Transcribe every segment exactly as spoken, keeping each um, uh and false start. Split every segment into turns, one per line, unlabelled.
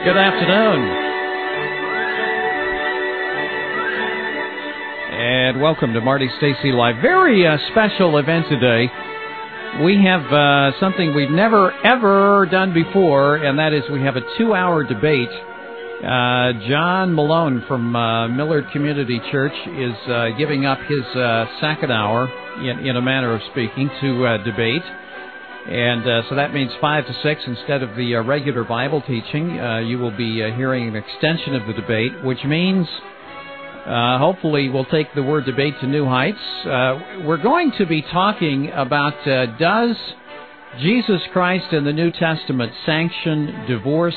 Good afternoon, and welcome to Marty Stacy Live. Very uh, special event today. We have uh, something we've never, ever done before, and that is we have a two-hour debate. Uh, John Malone from uh, Millard Community Church is uh, giving up his uh, second hour, in, in a manner of speaking, to uh, debate. And uh, so that means five to six instead of the uh, regular Bible teaching. Uh, you will be uh, hearing an extension of the debate, which means uh, hopefully we'll take the word debate to new heights. Uh, we're going to be talking about uh, does Jesus Christ in the New Testament sanction divorce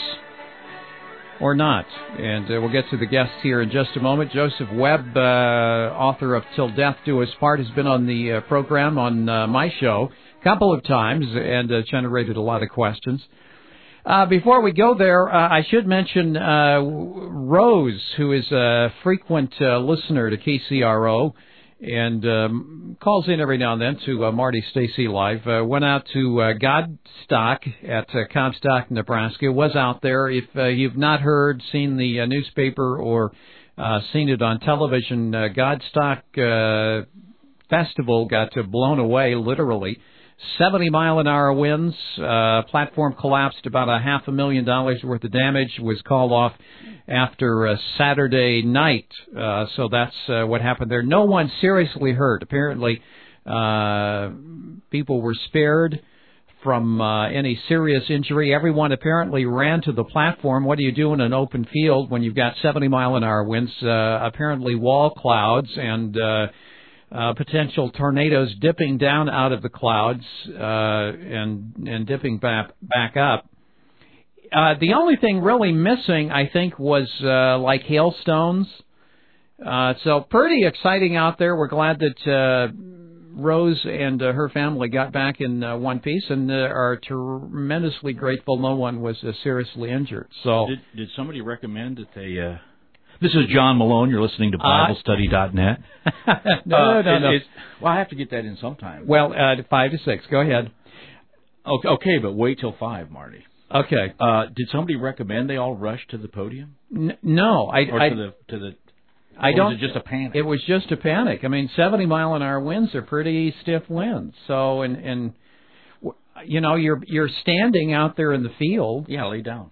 or not? And uh, we'll get to the guests here in just a moment. Joseph Webb, uh, author of Till Death Do Us Part, has been on the uh, program on uh, my show couple of times and uh, generated a lot of questions. Uh, before we go there, uh, I should mention uh, Rose, who is a frequent uh, listener to K C R O and um, calls in every now and then to uh, Marty Stacy Live, uh, went out to uh, Godstock at uh, Comstock, Nebraska, was out there. If uh, you've not heard, seen the uh, newspaper, or uh, seen it on television, uh, Godstock uh, Festival got uh, blown away, literally. seventy mile an hour winds, uh, platform collapsed, about a half a million dollars worth of damage was called off after uh, Saturday night. Uh, so that's uh, what happened there. No one seriously hurt. Apparently, uh, people were spared from uh, any serious injury. Everyone apparently ran to the platform. What do you do in an open field when you've got seventy mile an hour winds? Uh, apparently wall clouds and uh, Uh, potential tornadoes dipping down out of the clouds uh, and and dipping back back up. Uh, the only thing really missing, I think, was uh, like hailstones. Uh, so pretty exciting out there. We're glad that uh, Rose and uh, her family got back in uh, one piece, and uh, are tremendously grateful no one was uh, seriously injured. So,
did, did somebody recommend that they? Uh... This is John Malone. You're listening to Bible Study dot net.
no,
uh,
no, no.
It, well, I have to get that in sometime.
Well, uh, five to six. Go ahead.
Okay, okay, but wait till five, Marty.
Okay.
Uh, did somebody recommend they all rush to the podium?
N- no, I.
Or
I,
to the to the.
I
or
don't.
Was it just a panic?
It was just a panic. I mean, seventy mile an hour winds are pretty stiff winds. So, and and you know, you're you're standing out there in the field.
Yeah, lay down.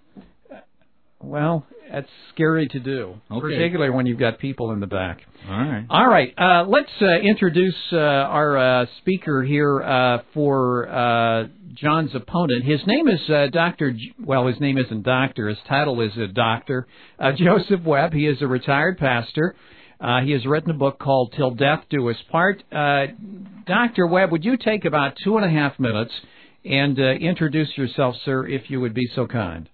Well, that's scary to do,
okay.
particularly when you've got people in the back.
All right.
All right. Uh, let's uh, introduce uh, our uh, speaker here uh, for uh, John's opponent. His name is uh, Doctor J- well, his name isn't Doctor. His title is a Doctor Uh, Joseph Webb. He is a retired pastor. Uh, he has written a book called Till Death Do Us Part. Uh, Doctor Webb, would you take about two and a half minutes and uh, introduce yourself, sir, if you would be so kind?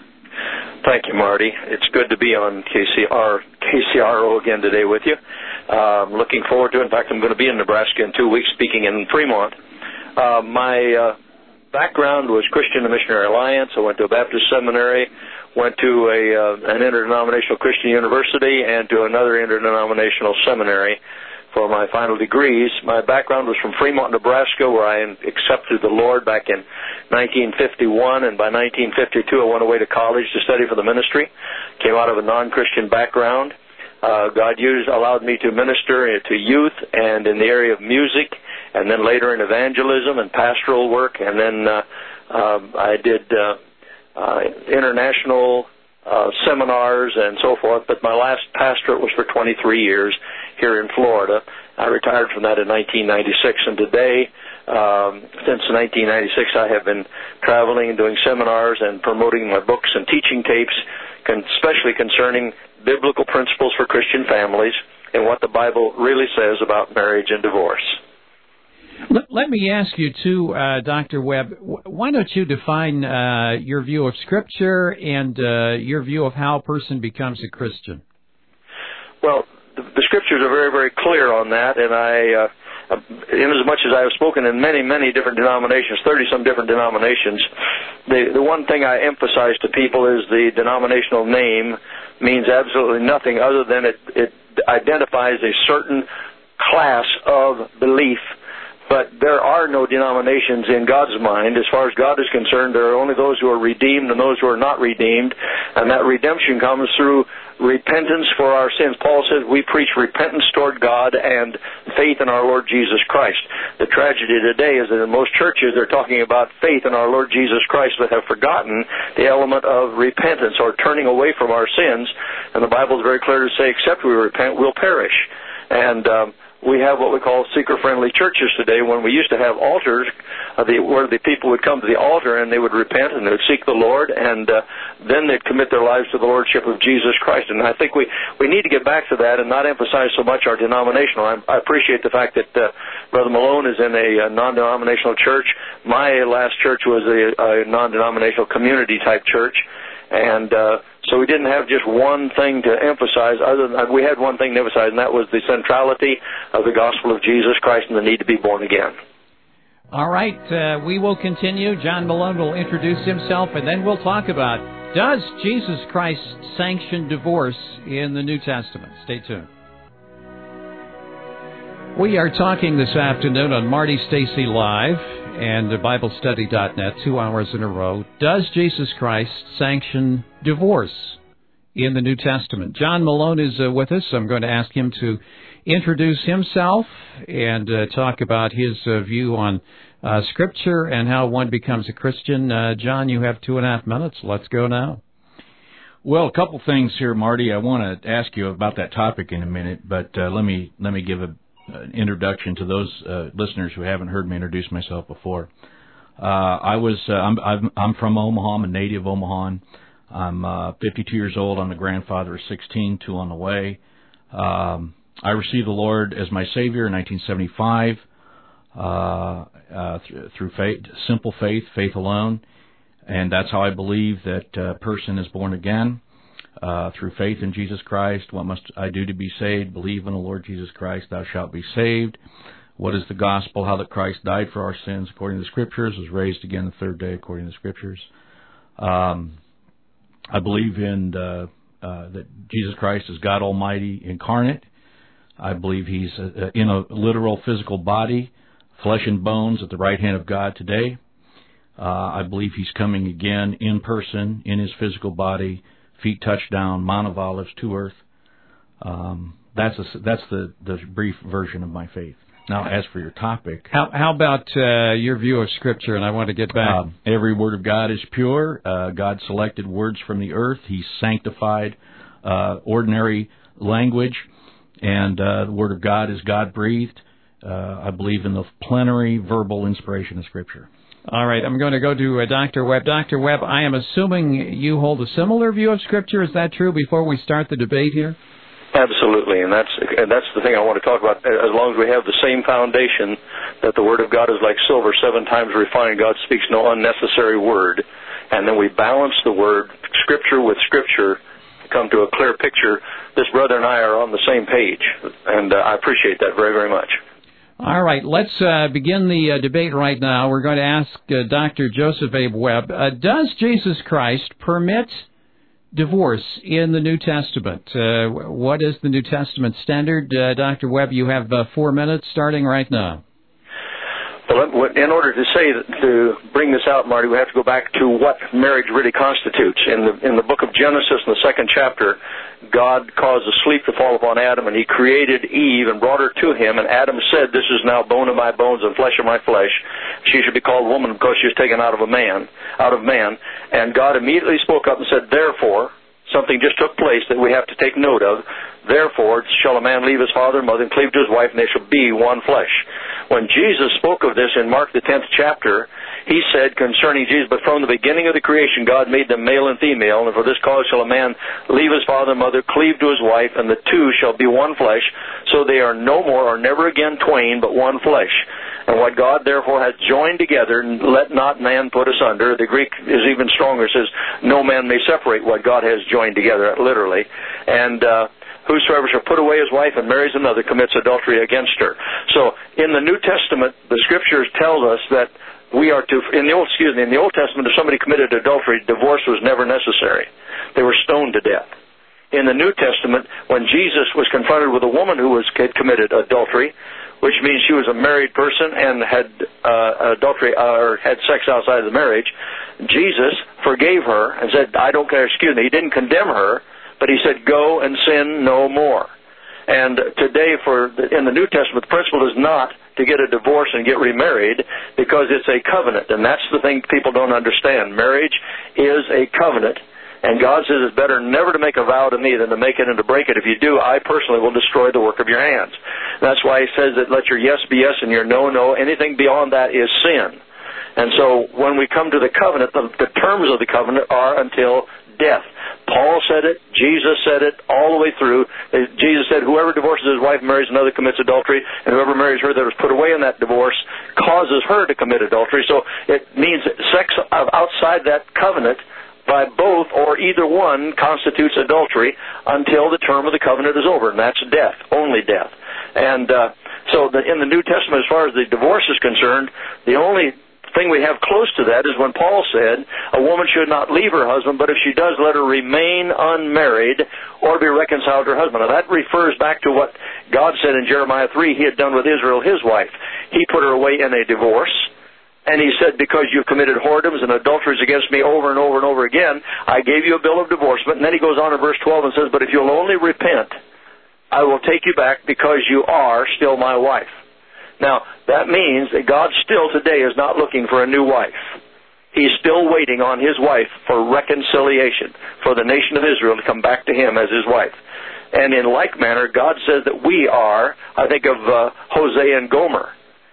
Thank you, Marty. It's good to be on K C R, K C R O again today with you. Um, looking forward to it. In fact, I'm going to be in Nebraska in two weeks speaking in Fremont. Uh, my uh, background was Christian and Missionary Alliance. I went to a Baptist seminary, went to a uh, an interdenominational Christian university, and to another interdenominational seminary for my final degrees. My background was from Fremont, Nebraska, where I accepted the Lord back in nineteen fifty-one, and by nineteen fifty-two I went away to college to study for the ministry. Came out of a non-Christian background. Uh, God used, allowed me to minister to youth and in the area of music, and then later in evangelism and pastoral work, and then uh, uh, I did uh, uh, international uh, seminars and so forth, but my last pastorate was for twenty-three years here in Florida. I retired from that in nineteen ninety-six, and today, um, since nineteen ninety-six, I have been traveling and doing seminars and promoting my books and teaching tapes, con- especially concerning biblical principles for Christian families and what the Bible really says about marriage and divorce.
Let, let me ask you, too, uh, Doctor Webb, why don't you define uh, your view of Scripture and uh, your view of how a person becomes a Christian?
Well, the, the Scriptures are very, very clear on that, and I, uh, in as much as I have spoken in many, many different denominations, thirty-some different denominations, the, the one thing I emphasize to people is the denominational name means absolutely nothing other than it, it identifies a certain class of belief But there are no denominations in God's mind. As far as God is concerned, there are only those who are redeemed and those who are not redeemed, and that redemption comes through repentance for our sins. Paul says we preach repentance toward God and faith in our Lord Jesus Christ. The tragedy today is that in most churches they're talking about faith in our Lord Jesus Christ, but have forgotten the element of repentance or turning away from our sins. And the Bible is very clear to say, except we repent, we'll perish. And um, we have what we call seeker-friendly churches today, when we used to have altars uh, the, where the people would come to the altar and they would repent and they would seek the Lord, and uh, then they'd commit their lives to the Lordship of Jesus Christ. And I think we, we need to get back to that and not emphasize so much our denominational. I, I appreciate the fact that uh, Brother Malone is in a, a non-denominational church. My last church was a, a non-denominational community-type church. And uh, so we didn't have just one thing to emphasize. Other than we had one thing to emphasize, and that was the centrality of the gospel of Jesus Christ and the need to be born again.
All right, uh, we will continue. John Malone will introduce himself, and then we'll talk about, does Jesus Christ sanction divorce in the New Testament? Stay tuned. We are talking this afternoon on Marty Stacy Live and Bible Study dot net, two hours in a row. Does Jesus Christ sanction divorce in the New Testament? John Malone is uh, with us. I'm going to ask him to introduce himself and uh, talk about his uh, view on uh, Scripture and how one becomes a Christian. Uh, John, you have two and a half minutes. Let's go now.
Well, a couple things here, Marty. I want to ask you about that topic in a minute, but uh, let me let me give a an introduction to those uh, listeners who haven't heard me introduce myself before. Uh, I was uh, I'm, I'm I'm from Omaha. I'm a native Omahan. I'm uh, fifty-two years old. I'm the grandfather of sixteen, two on the way. Um, I received the Lord as my Savior in nineteen seventy-five uh, uh, th- through faith, simple faith, faith alone, and that's how I believe that a person is born again. Uh, through faith in Jesus Christ. What must I do to be saved? Believe in the Lord Jesus Christ, thou shalt be saved. What is the gospel? How that Christ died for our sins according to the Scriptures, was raised again the third day according to the Scriptures. Um, I believe in the, uh, that Jesus Christ is God Almighty incarnate. I believe He's uh, in a literal physical body, flesh and bones at the right hand of God today. Uh, I believe He's coming again in person, in His physical body, feet touched down, Mount of Olives to earth. Um, that's a, that's the, the brief version of my faith. Now, as for your topic,
how how about uh, your view of Scripture? And I want to get back.
Uh, every word of God is pure. Uh, God selected words from the earth. He sanctified uh, ordinary language, and uh, the Word of God is God breathed. Uh, I believe in the plenary verbal inspiration of Scripture.
All right, I'm going to go to uh, Doctor Webb. Doctor Webb, I am assuming you hold a similar view of Scripture. Is that true before we start the debate here?
Absolutely, and that's and that's the thing I want to talk about. As long as we have the same foundation, that the Word of God is like silver, seven times refined, God speaks no unnecessary word, and then we balance the Word, Scripture with Scripture, to come to a clear picture. This brother and I are on the same page, and uh, I appreciate that very, very much.
All right, let's uh, begin the uh, debate right now. We're going to ask uh, Doctor Joseph Abe Webb, uh, does Jesus Christ permit divorce in the New Testament? Uh, what is the New Testament standard? Uh, Doctor Webb, you have uh, four minutes starting right now.
Well, in order to say to bring this out, Marty, we have to go back to what marriage really constitutes. In the in the book of Genesis, in the second chapter, God caused a sleep to fall upon Adam, and He created Eve and brought her to him. And Adam said, "This is now bone of my bones and flesh of my flesh. She should be called woman because she was taken out of a man, out of man." And God immediately spoke up and said, "Therefore," something just took place that we have to take note of. "Therefore shall a man leave his father and mother and cleave to his wife, and they shall be one flesh." When Jesus spoke of this in Mark the tenth chapter, He said concerning Jesus, "But from the beginning of the creation God made them male and female, and for this cause shall a man leave his father and mother, cleave to his wife, and the two shall be one flesh. So they are no more or never again twain, but one flesh. And what God therefore hath joined together, let not man put asunder." The Greek is even stronger. It says, "No man may separate what God has joined together," literally. And uh, whosoever shall put away his wife and marries another commits adultery against her. So in the New Testament, the Scriptures tell us that we are to, in the Old, excuse me, in the Old Testament, if somebody committed adultery, divorce was never necessary. They were stoned to death. In the New Testament, when Jesus was confronted with a woman who was had committed adultery, which means she was a married person and had uh, adultery uh, or had sex outside of the marriage, Jesus forgave her and said, I don't care, excuse me, he didn't condemn her, but he said, go and sin no more. And today, for the, in the New Testament, the principle is not to get a divorce and get remarried, because it's a covenant, and that's the thing people don't understand. Marriage is a covenant, and God says it's better never to make a vow to me than to make it and to break it. If you do, I personally will destroy the work of your hands. That's why he says that let your yes be yes and your no, no. Anything beyond that is sin. And so when we come to the covenant, the, the terms of the covenant are until death. Paul said it, Jesus said it, all the way through. Jesus said, whoever divorces his wife and marries another commits adultery, and whoever marries her that was put away in that divorce causes her to commit adultery. So it means sex outside that covenant by both or either one constitutes adultery until the term of the covenant is over, and that's death, only death. And uh, so the, in the New Testament, as far as the divorce is concerned, the only thing we have close to that is when Paul said a woman should not leave her husband, but if she does, let her remain unmarried or be reconciled to her husband. Now that refers back to what God said in Jeremiah three he had done with Israel, his wife. He put her away in a divorce, and he said, because you've committed whoredoms and adulteries against me over and over and over again, I gave you a bill of divorcement. And then he goes on in verse twelve and says, but if you'll only repent, I will take you back because you are still my wife. Now, that means that God still today is not looking for a new wife. He's still waiting on his wife for reconciliation, for the nation of Israel to come back to him as his wife. And in like manner, God says that we are, I think of uh, Hosea and Gomer.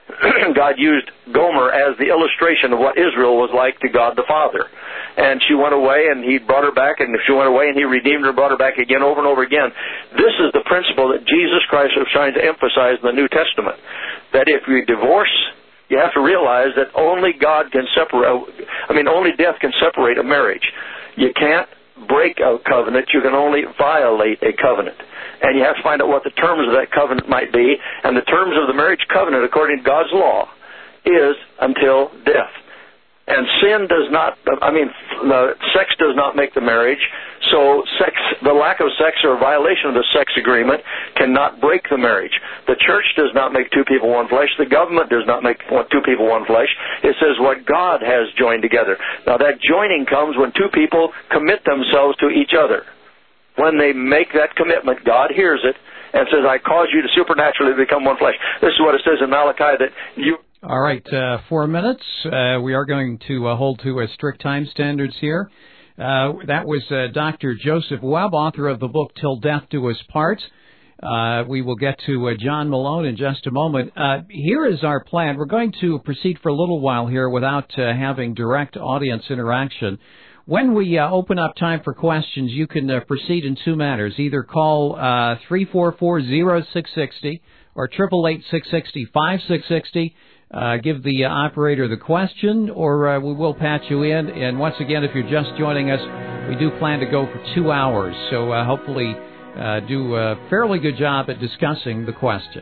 God used Gomer as the illustration of what Israel was like to God the Father. And she went away, and he brought her back, and she went away, and he redeemed her, brought her back again over and over again. This is the principle that Jesus Christ was trying to emphasize in the New Testament, that if you divorce, you have to realize that only God can separate, I mean, only death can separate a marriage. You can't break a covenant, you can only violate a covenant. And you have to find out what the terms of that covenant might be. And the terms of the marriage covenant, according to God's law, is until death. And sin does not, I mean, the sex does not make the marriage. So sex, the lack of sex or violation of the sex agreement cannot break the marriage. The church does not make two people one flesh. The government does not make two people one flesh. It says what God has joined together. Now that joining comes when two people commit themselves to each other. When they make that commitment, God hears it and says, I cause you to supernaturally become one flesh. This is what it says in Malachi, that you...
All right, uh, four minutes. Uh, we are going to uh, hold to uh, strict time standards here. Uh, that was uh, Doctor Joseph Webb, author of the book Till Death Do Us Part. Uh, we will get to uh, John Malone in just a moment. Uh, here is our plan. We're going to proceed for a little while here without uh, having direct audience interaction. When we uh, open up time for questions, you can uh, proceed in two manners. Either call uh, three four four, zero six six zero or eight eight eight, six six zero, five six six zero. Uh, give the uh, operator the question, or uh, we will patch you in. And once again, if you're just joining us, we do plan to go for two hours. So uh, hopefully uh, do a fairly good job at discussing the question.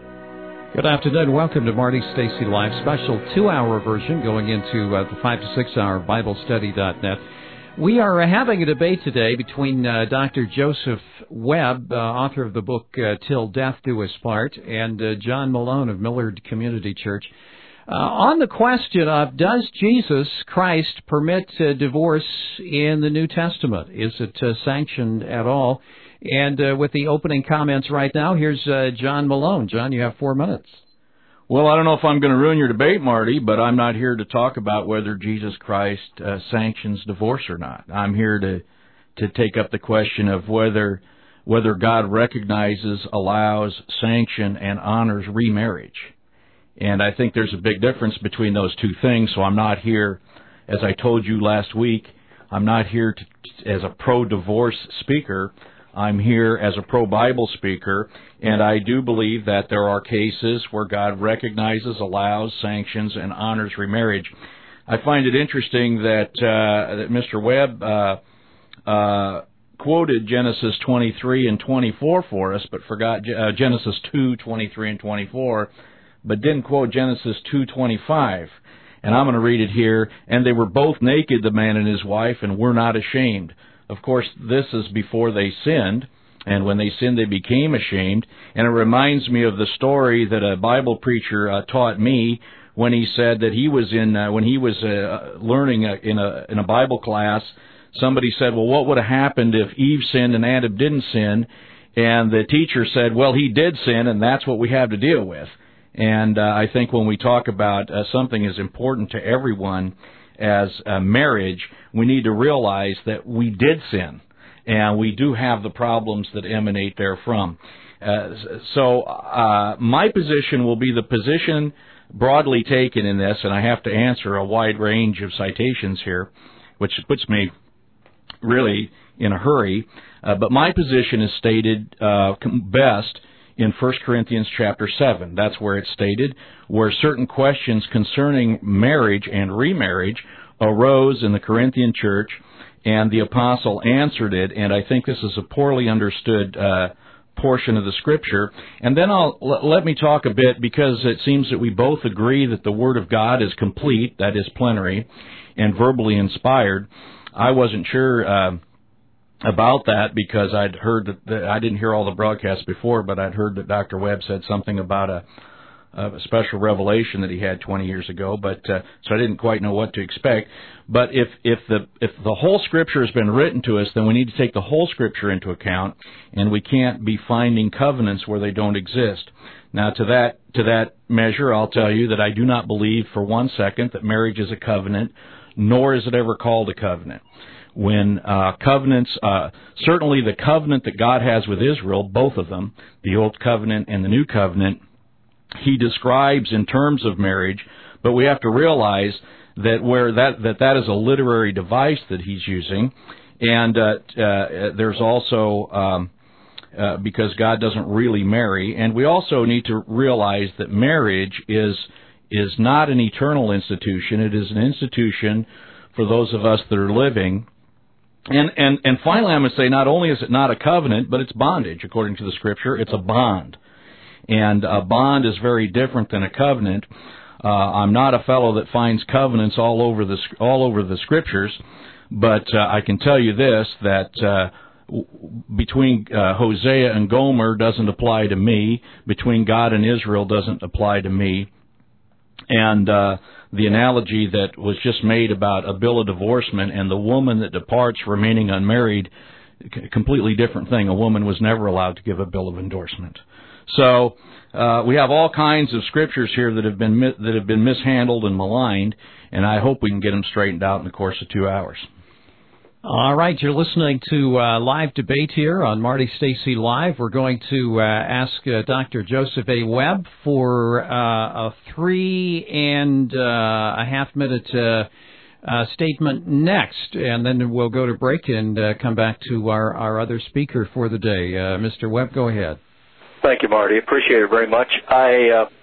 Good afternoon. Welcome to Marty Stacy Live, special two-hour version going into uh, the five to six hour Bible Study dot net. We are uh, having a debate today between uh, Doctor Joseph Webb, uh, author of the book uh, Till Death Do Us Part, and uh, John Malone of Millard Community Church. Uh, on the question of, does Jesus Christ permit uh, divorce in the New Testament? Is it uh, sanctioned at all? And uh, with the opening comments right now, here's uh, John Malone. John, you have four minutes.
Well, I don't know if I'm going to ruin your debate, Marty, but I'm not here to talk about whether Jesus Christ uh, sanctions divorce or not. I'm here to to take up the question of whether whether God recognizes, allows, sanction, and honors remarriage. And I think there's a big difference between those two things, so I'm not here, as I told you last week, I'm not here to, as a pro-divorce speaker. I'm here as a pro-Bible speaker, and I do believe that there are cases where God recognizes, allows, sanctions, and honors remarriage. I find it interesting that uh, that Mister Webb uh, uh, quoted Genesis twenty-three and twenty-four for us, but forgot uh, Genesis two, twenty-three and twenty-four, but didn't quote Genesis two twenty-five. And I'm going to read it here. And they were both naked, the man and his wife, and were not ashamed. Of course, this is before they sinned. And when they sinned, they became ashamed. And it reminds me of the story that a Bible preacher uh, taught me when he said that he was in uh, when he was uh, learning uh, in a in a Bible class. Somebody said, "Well, what would have happened if Eve sinned and Adam didn't sin?" And the teacher said, "Well, he did sin, and that's what we have to deal with." And uh, I think when we talk about uh, something as important to everyone as uh, marriage, we need to realize that we did sin. And we do have the problems that emanate therefrom. Uh, so uh, my position will be the position broadly taken in this, and I have to answer a wide range of citations here, which puts me really in a hurry. Uh, but my position is stated uh, best in First Corinthians chapter seven. That's where it's stated, where certain questions concerning marriage and remarriage arose in the Corinthian church, and the apostle answered it, and I think this is a poorly understood uh, portion of the Scripture. And then I'll l- let me talk a bit, because it seems that we both agree that the Word of God is complete, that is plenary, and verbally inspired. I wasn't sure uh, about that, because I'd heard that, that I didn't hear all the broadcasts before, but I'd heard that Doctor Webb said something about a a special revelation that he had twenty years ago, but uh, so I didn't quite know what to expect. But if if the if the whole Scripture has been written to us, then we need to take the whole Scripture into account, and we can't be finding covenants where they don't exist. Now, to that to that measure, I'll tell you that I do not believe for one second that marriage is a covenant, nor is it ever called a covenant. When uh, covenants, uh, certainly the covenant that God has with Israel, both of them, the Old Covenant and the New Covenant, He describes in terms of marriage, but we have to realize that where that that, that is a literary device that he's using, and uh, uh, there's also um, uh, because God doesn't really marry, and we also need to realize that marriage is is not an eternal institution. It is an institution for those of us that are living. And and and finally, I'm going to say, not only is it not a covenant, but it's bondage. According to the Scripture, it's a bond. And a bond is very different than a covenant. Uh, I'm not a fellow that finds covenants all over the all over the Scriptures, but uh, I can tell you this, that uh, between uh, Hosea and Gomer doesn't apply to me. Between God and Israel doesn't apply to me. And uh, the analogy that was just made about a bill of divorcement and the woman that departs remaining unmarried, a completely different thing. A woman was never allowed to give a bill of endorsement. So uh, we have all kinds of scriptures here that have been that have been mishandled and maligned, and I hope we can get them straightened out in the course of two hours.
All right, you're listening to uh, live debate here on Marty Stacey Live. We're going to uh, ask uh, Doctor Joseph A. Webb for uh, a three and uh, a half minute uh, uh, statement next, and then we'll go to break and uh, come back to our, our other speaker for the day. Uh, Mister Webb, go ahead.
Thank you, Marty. Appreciate it very much. I uh,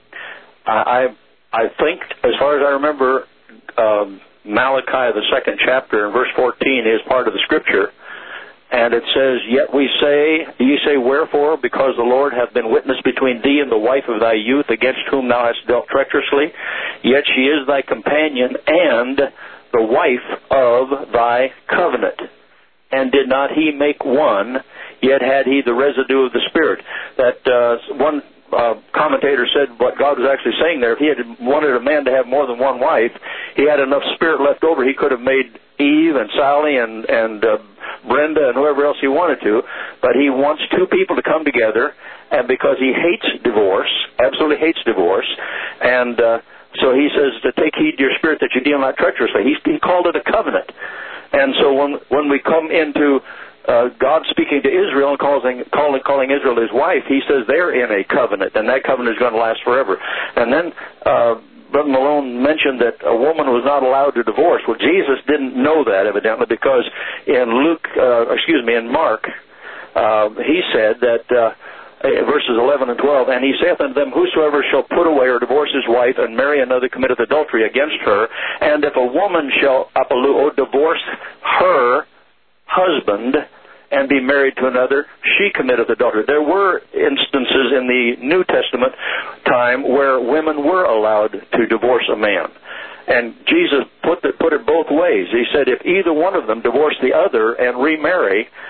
I I think, as far as I remember, um, Malachi, the second chapter, in verse fourteen, is part of the Scripture, and it says, "Yet we say, ye say, wherefore? Because the Lord hath been witness between thee and the wife of thy youth, against whom thou hast dealt treacherously. Yet she is thy companion and the wife of thy covenant. And did not he make one? Yet had he the residue of the Spirit." That uh, one uh, commentator said what God was actually saying there. If he had wanted a man to have more than one wife, he had enough Spirit left over. He could have made Eve and Sally and, and uh, Brenda and whoever else he wanted to. But he wants two people to come together, and because he hates divorce, absolutely hates divorce, and uh, so he says to take heed to your spirit that you deal not treacherously. He, he called it a covenant. And so when when we come into uh, God speaking to Israel and calling, calling calling Israel his wife, he says they're in a covenant, and that covenant is going to last forever. And then uh, Brother Malone mentioned that a woman was not allowed to divorce. Well, Jesus didn't know that, evidently, because in Luke, uh, excuse me, in Mark, uh, he said that, uh, verses eleven and twelve, "And he saith unto them, Whosoever shall put away or divorce his wife, and marry another, committeth adultery against her. And if a woman shall apaluo divorce her husband, and be married to another, she committeth adultery." There were instances in the New Testament time where women were allowed to divorce a man. And Jesus put, the, put it both ways. He said if either one of them divorced the other and remarry,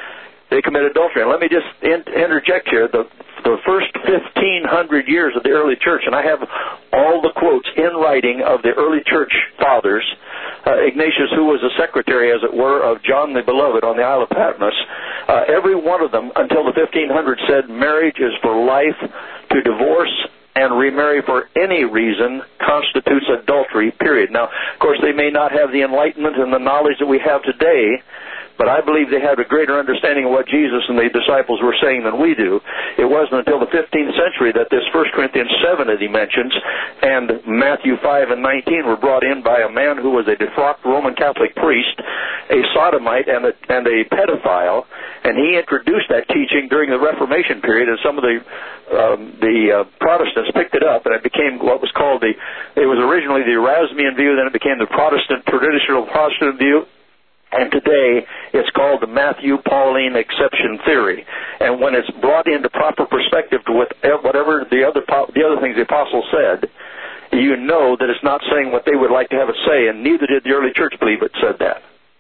They commit adultery. And let me just in, interject here. The, the first fifteen hundred years of the early church, and I have all the quotes in writing of the early church fathers, uh, Ignatius, who was a secretary, as it were, of John the Beloved on the Isle of Patmos, uh, every one of them until the fifteen hundreds said marriage is for life. To divorce and remarry for any reason constitutes adultery, period. Now, of course, they may not have the enlightenment and the knowledge that we have today, but I believe they had a greater understanding of what Jesus and the disciples were saying than we do. It wasn't until the fifteenth century that this First Corinthians seven that he mentions and Matthew five and nineteen were brought in by a man who was a defrocked Roman Catholic priest, a sodomite, and a, and a pedophile, and he introduced that teaching during the Reformation period, and some of the um, the uh, Protestants picked it up, and it became what was called the, it was originally the Erasmian view, then it became the Protestant, traditional Protestant view, and today it's called the Matthew Pauline exception theory. And when it's brought into proper perspective to what, whatever the other the other things the apostle said, you know that it's not saying what they would like to have it say, and neither did the early church believe it said that.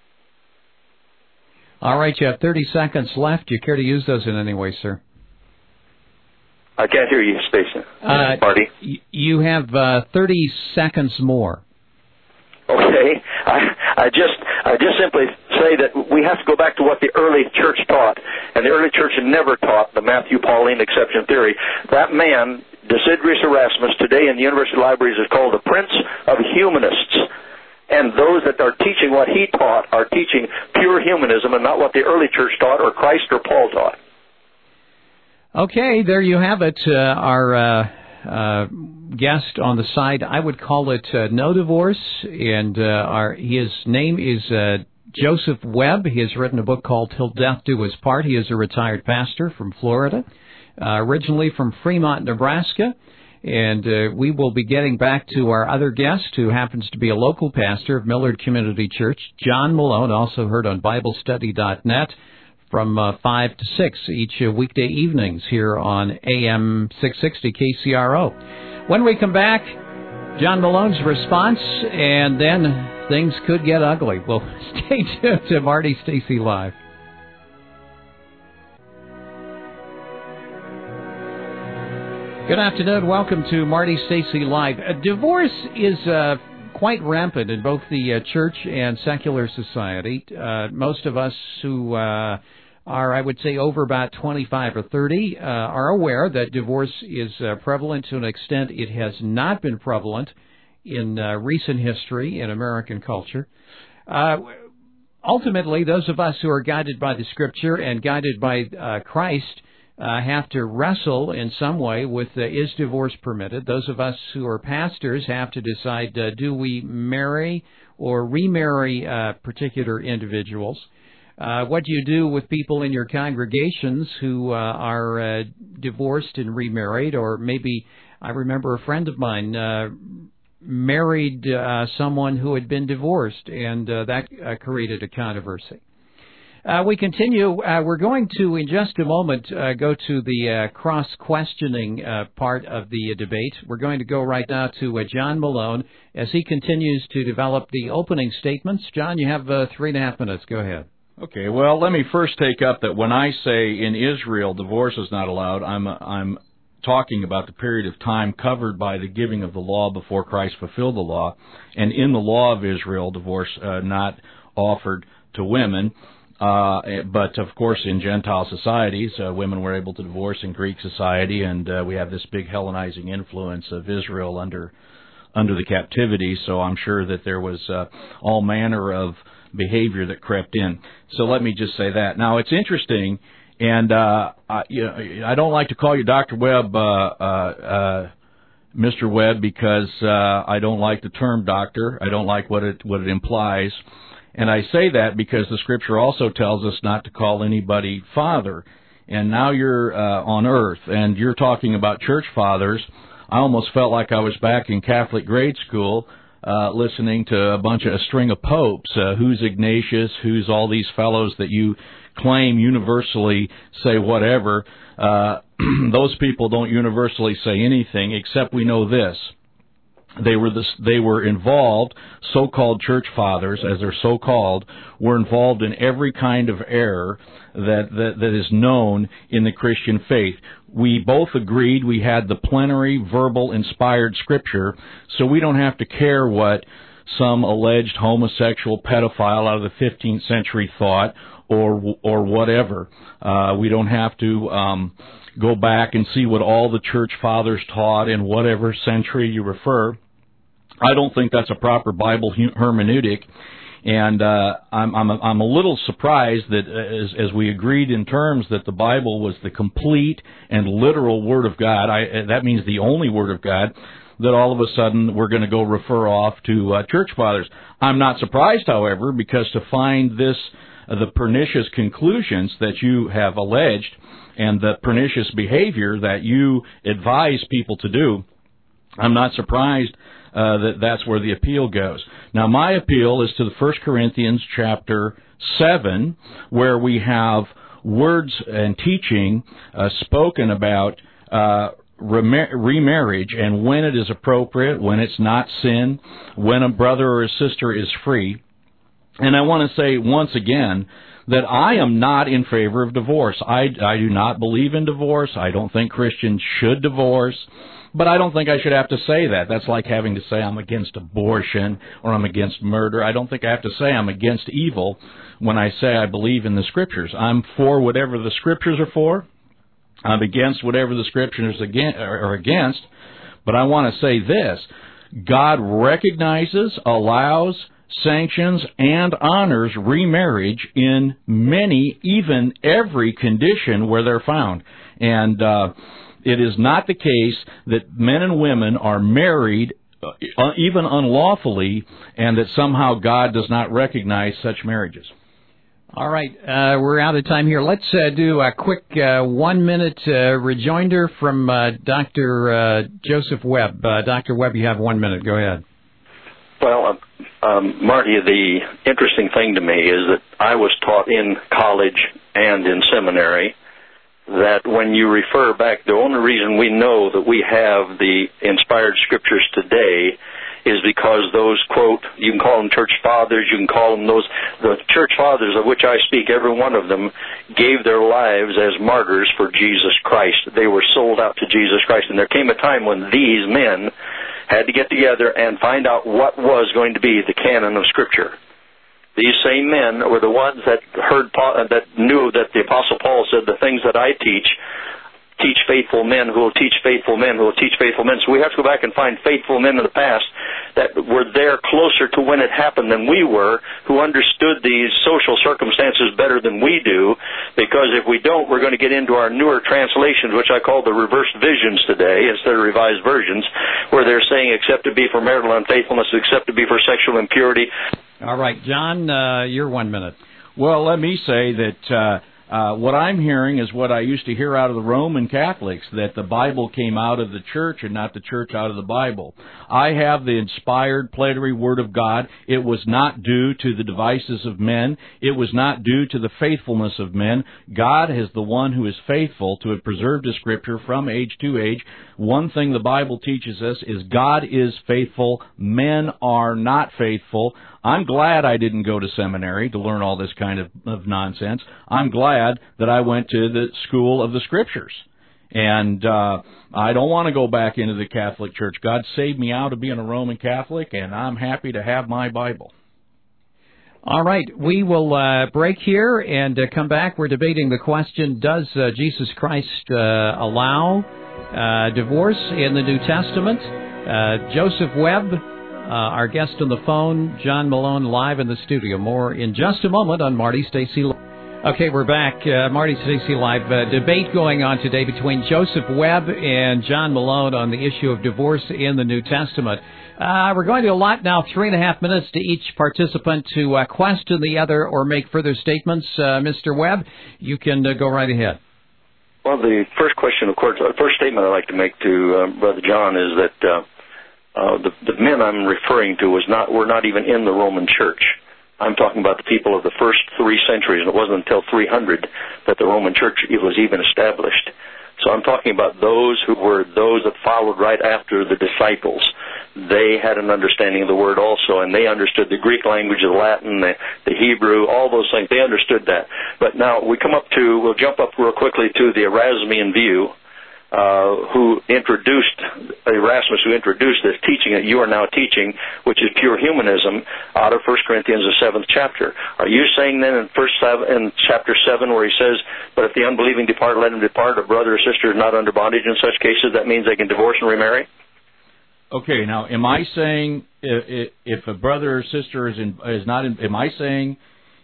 All right, you have thirty seconds left. Do you care to use those in any way, sir?
I can't hear you, Stacy.
Uh,
Marty.
Y- you have uh, thirty seconds more.
Okay, I, I just I just simply say that we have to go back to what the early church taught, and the early church never taught the Matthew Pauline exception theory. That man, Desiderius Erasmus, today in the university libraries is called the Prince of Humanists. And those that are teaching what he taught are teaching pure humanism and not what the early church taught or Christ or Paul taught.
Okay, there you have it. Uh, our uh, uh, guest on the side, I would call it uh, No Divorce, and uh, our his name is uh, Joseph Webb. He has written a book called Till Death Do Us Part. He is a retired pastor from Florida, uh, originally from Fremont, Nebraska. And uh, we will be getting back to our other guest, who happens to be a local pastor of Millard Community Church, John Malone, also heard on Bible Study dot net from uh, five to six each uh, weekday evenings here on A M six sixty K C R O. When we come back, John Malone's response, and then things could get ugly. Well, stay tuned to Marty Stacy Live. Good afternoon. Welcome to Marty Stacy Live. Uh, divorce is uh, quite rampant in both the uh, church and secular society. Uh, most of us who uh, are, I would say, over about twenty-five or thirty uh, are aware that divorce is uh, prevalent to an extent it has not been prevalent in uh, recent history in American culture. Uh, ultimately, those of us who are guided by the Scripture and guided by uh, Christ Uh, have to wrestle in some way with uh, is divorce permitted. Those of us who are pastors have to decide, uh, do we marry or remarry uh, particular individuals? Uh, what do you do with people in your congregations who uh, are uh, divorced and remarried? Or maybe, I remember a friend of mine uh, married uh, someone who had been divorced, and uh, that uh, created a controversy. Uh, we continue. Uh, we're going to, in just a moment, uh, go to the uh, cross-questioning uh, part of the uh, debate. We're going to go right now to uh, John Malone as he continues to develop the opening statements. John, you have uh, three and a half minutes. Go ahead.
Okay. Well, let me first take up that when I say in Israel divorce is not allowed, I'm I'm talking about the period of time covered by the giving of the law before Christ fulfilled the law, and in the law of Israel, divorce uh, not offered to women. Uh, but, of course, in Gentile societies, uh, women were able to divorce in Greek society, and uh, we have this big Hellenizing influence of Israel under under the captivity, so I'm sure that there was uh, all manner of behavior that crept in. So let me just say that. Now, it's interesting, and uh, I, you know, I don't like to call you Doctor Webb, uh, uh, uh, Mister Webb, because uh, I don't like the term doctor. I don't like what it what it implies. And I say that because the Scripture also tells us not to call anybody father. And now you're uh, on earth, and you're talking about church fathers. I almost felt like I was back in Catholic grade school uh, listening to a bunch of a string of popes. Uh, who's Ignatius? Who's all these fellows that you claim universally say whatever? Uh, those people don't universally say anything, except we know this. They were this, they were involved, so-called church fathers, as they're so-called, were involved in every kind of error that, that, that is known in the Christian faith. We both agreed we had the plenary, verbal, inspired Scripture, so we don't have to care what some alleged homosexual pedophile out of the fifteenth century thought, or or whatever. Uh, we don't have to um, go back and see what all the church fathers taught in whatever century you refer. I don't think that's a proper Bible hermeneutic, and uh, I'm, I'm, a, I'm a little surprised that as, as we agreed in terms that the Bible was the complete and literal Word of God, I, that means the only Word of God, that all of a sudden we're going to go refer off to uh, church fathers. I'm not surprised, however, because to find this, uh, the pernicious conclusions that you have alleged and the pernicious behavior that you advise people to do, I'm not surprised Uh, that that's where the appeal goes. Now, my appeal is to the First Corinthians chapter seven, where we have words and teaching uh, spoken about uh, remarriage and when it is appropriate, when it's not sin, when a brother or a sister is free. And I want to say once again that I am not in favor of divorce. I, I do not believe in divorce. I don't think Christians should divorce. But I don't think I should have to say that. That's like having to say I'm against abortion or I'm against murder. I don't think I have to say I'm against evil when I say I believe in the Scriptures. I'm for whatever the Scriptures are for. I'm against whatever the Scriptures are against. But I want to say this. God recognizes, allows, sanctions, and honors remarriage in many, even every condition where they're found. And uh it is not the case that men and women are married, uh, even unlawfully, and that somehow God does not recognize such marriages.
All right, uh, we're out of time here. Let's uh, do a quick uh, one-minute uh, rejoinder from uh, Doctor Uh, Joseph Webb. Uh, Doctor Webb, you have one minute. Go ahead.
Well, um, um, Marty, the interesting thing to me is that I was taught in college and in seminary that when you refer back, the only reason we know that we have the inspired Scriptures today is because those, quote, you can call them church fathers, you can call them those, the church fathers of which I speak, every one of them gave their lives as martyrs for Jesus Christ. They were sold out to Jesus Christ. And there came a time when these men had to get together and find out what was going to be the canon of Scripture. These same men were the ones that heard, that knew that the Apostle Paul said, the things that I teach, teach faithful men who will teach faithful men who will teach faithful men. So we have to go back and find faithful men in the past that were there closer to when it happened than we were, who understood these social circumstances better than we do, because if we don't, we're going to get into our newer translations, which I call the reversed visions today, instead of revised versions, where they're saying except to be for marital unfaithfulness, except to be for sexual impurity.
All right, John, uh, your one minute.
Well, let me say that uh, uh, what I'm hearing is what I used to hear out of the Roman Catholics, that the Bible came out of the church and not the church out of the Bible. I have the inspired plenary Word of God. It was not due to the devices of men. It was not due to the faithfulness of men. God is the one who is faithful to have preserved His Scripture from age to age. One thing the Bible teaches us is God is faithful. Men are not faithful. I'm glad I didn't go to seminary to learn all this kind of, of nonsense. I'm glad that I went to the school of the Scriptures. And uh, I don't want to go back into the Catholic Church. God saved me out of being a Roman Catholic, and I'm happy to have my Bible.
All right, we will uh, break here and uh, come back. We're debating the question, does uh, Jesus Christ uh, allow uh, divorce in the New Testament? Uh, Joseph Webb, Uh, our guest on the phone, John Malone, live in the studio. More in just a moment on Marty Stacey Live. Okay, we're back. Uh, Marty Stacey Live. Uh, debate going on today between Joseph Webb and John Malone on the issue of divorce in the New Testament. Uh, we're going to allot now three and a half minutes to each participant to uh, question the other or make further statements. Uh, Mister Webb, you can uh, go right ahead.
Well, the first question, of course, the first statement I'd like to make to uh, Brother John is that uh, Uh, the, the men I'm referring to was not were not even in the Roman Church. I'm talking about the people of the first three centuries, and it wasn't until three hundred that the Roman Church was even established. So I'm talking about those who were those that followed right after the disciples. they had an understanding of the word also, and they understood the Greek language, the Latin, the, the Hebrew, all those things. They understood that. But now we come up to, we'll jump up real quickly to the Erasmian view, uh, who introduced, Erasmus, who introduced this teaching that you are now teaching, which is pure humanism, out of First Corinthians, the seventh chapter. Are you saying then in first seven, in chapter seven, where he says, "But if the unbelieving depart, let him depart. A brother or sister is not under bondage in such cases," that means they can divorce and remarry?
Okay, now, am I saying if, if a brother or sister is in, is not in, am I saying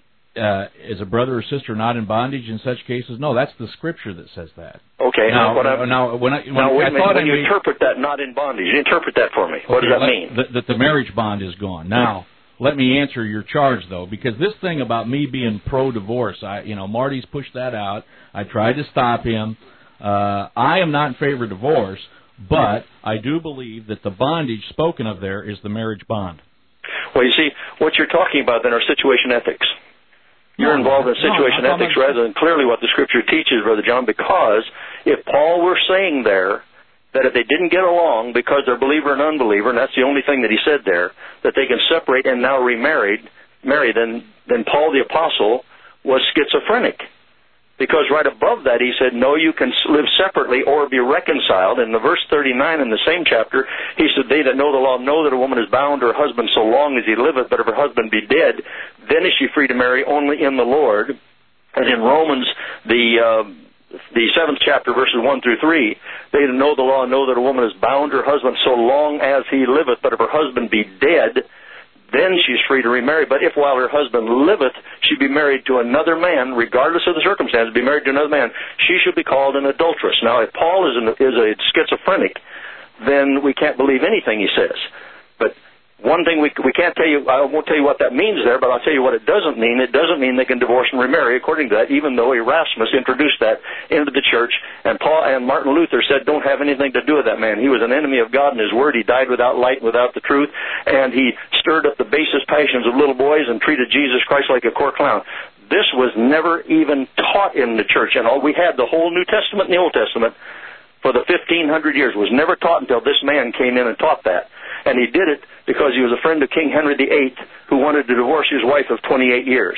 uh, is a brother or sister not in bondage in such cases? No, that's the Scripture that says that.
Okay.
Now,
what I,
now when I when
now, wait
I
a minute,
thought
when
I
you
made,
interpret that not in bondage, interpret that for me. What
okay,
does that
let,
mean?
That, that the marriage bond is gone. Now, let me answer your charge, though, because this thing about me being pro-divorce, I, you know, Marty's pushed that out. I tried to stop him. Uh, I am not in favor of divorce, but I do believe that the bondage spoken of there is the marriage bond.
Well, you see, what you're talking about then are situation ethics. You're
no,
involved in situation
no,
ethics rather than clearly what the Scripture teaches, Brother John, because if Paul were saying there that if they didn't get along because they're believer and unbeliever, and that's the only thing that he said there, that they can separate and now remarried, marry, then, then Paul the Apostle was schizophrenic. Because right above that he said, no, you can live separately or be reconciled. In the verse thirty-nine in the same chapter, he said, they that know the law know that a woman is bound to her husband so long as he liveth, but if her husband be dead, then is she free to marry only in the Lord. And in Romans, the uh, the seventh chapter, verses one through three, they that know the law know that a woman is bound to her husband so long as he liveth, but if her husband be dead, then she's free to remarry. But if while her husband liveth, she be married to another man, regardless of the circumstances, be married to another man, she shall be called an adulteress. Now, if Paul is, an, is a schizophrenic, then we can't believe anything he says. But one thing we we can't tell you, I won't tell you what that means there, but I'll tell you what it doesn't mean. It doesn't mean they can divorce and remarry according to that, even though Erasmus introduced that into the church. And Paul and Martin Luther said, don't have anything to do with that man. He was an enemy of God and his word. He died without light, without the truth, and he stirred up the basest passions of little boys and treated Jesus Christ like a court clown. This was never even taught in the church. And all we had, the whole New Testament and the Old Testament, for the fifteen hundred years, was never taught until this man came in and taught that. And he did it because he was a friend of King Henry the Eighth, who wanted to divorce his wife of twenty-eight years.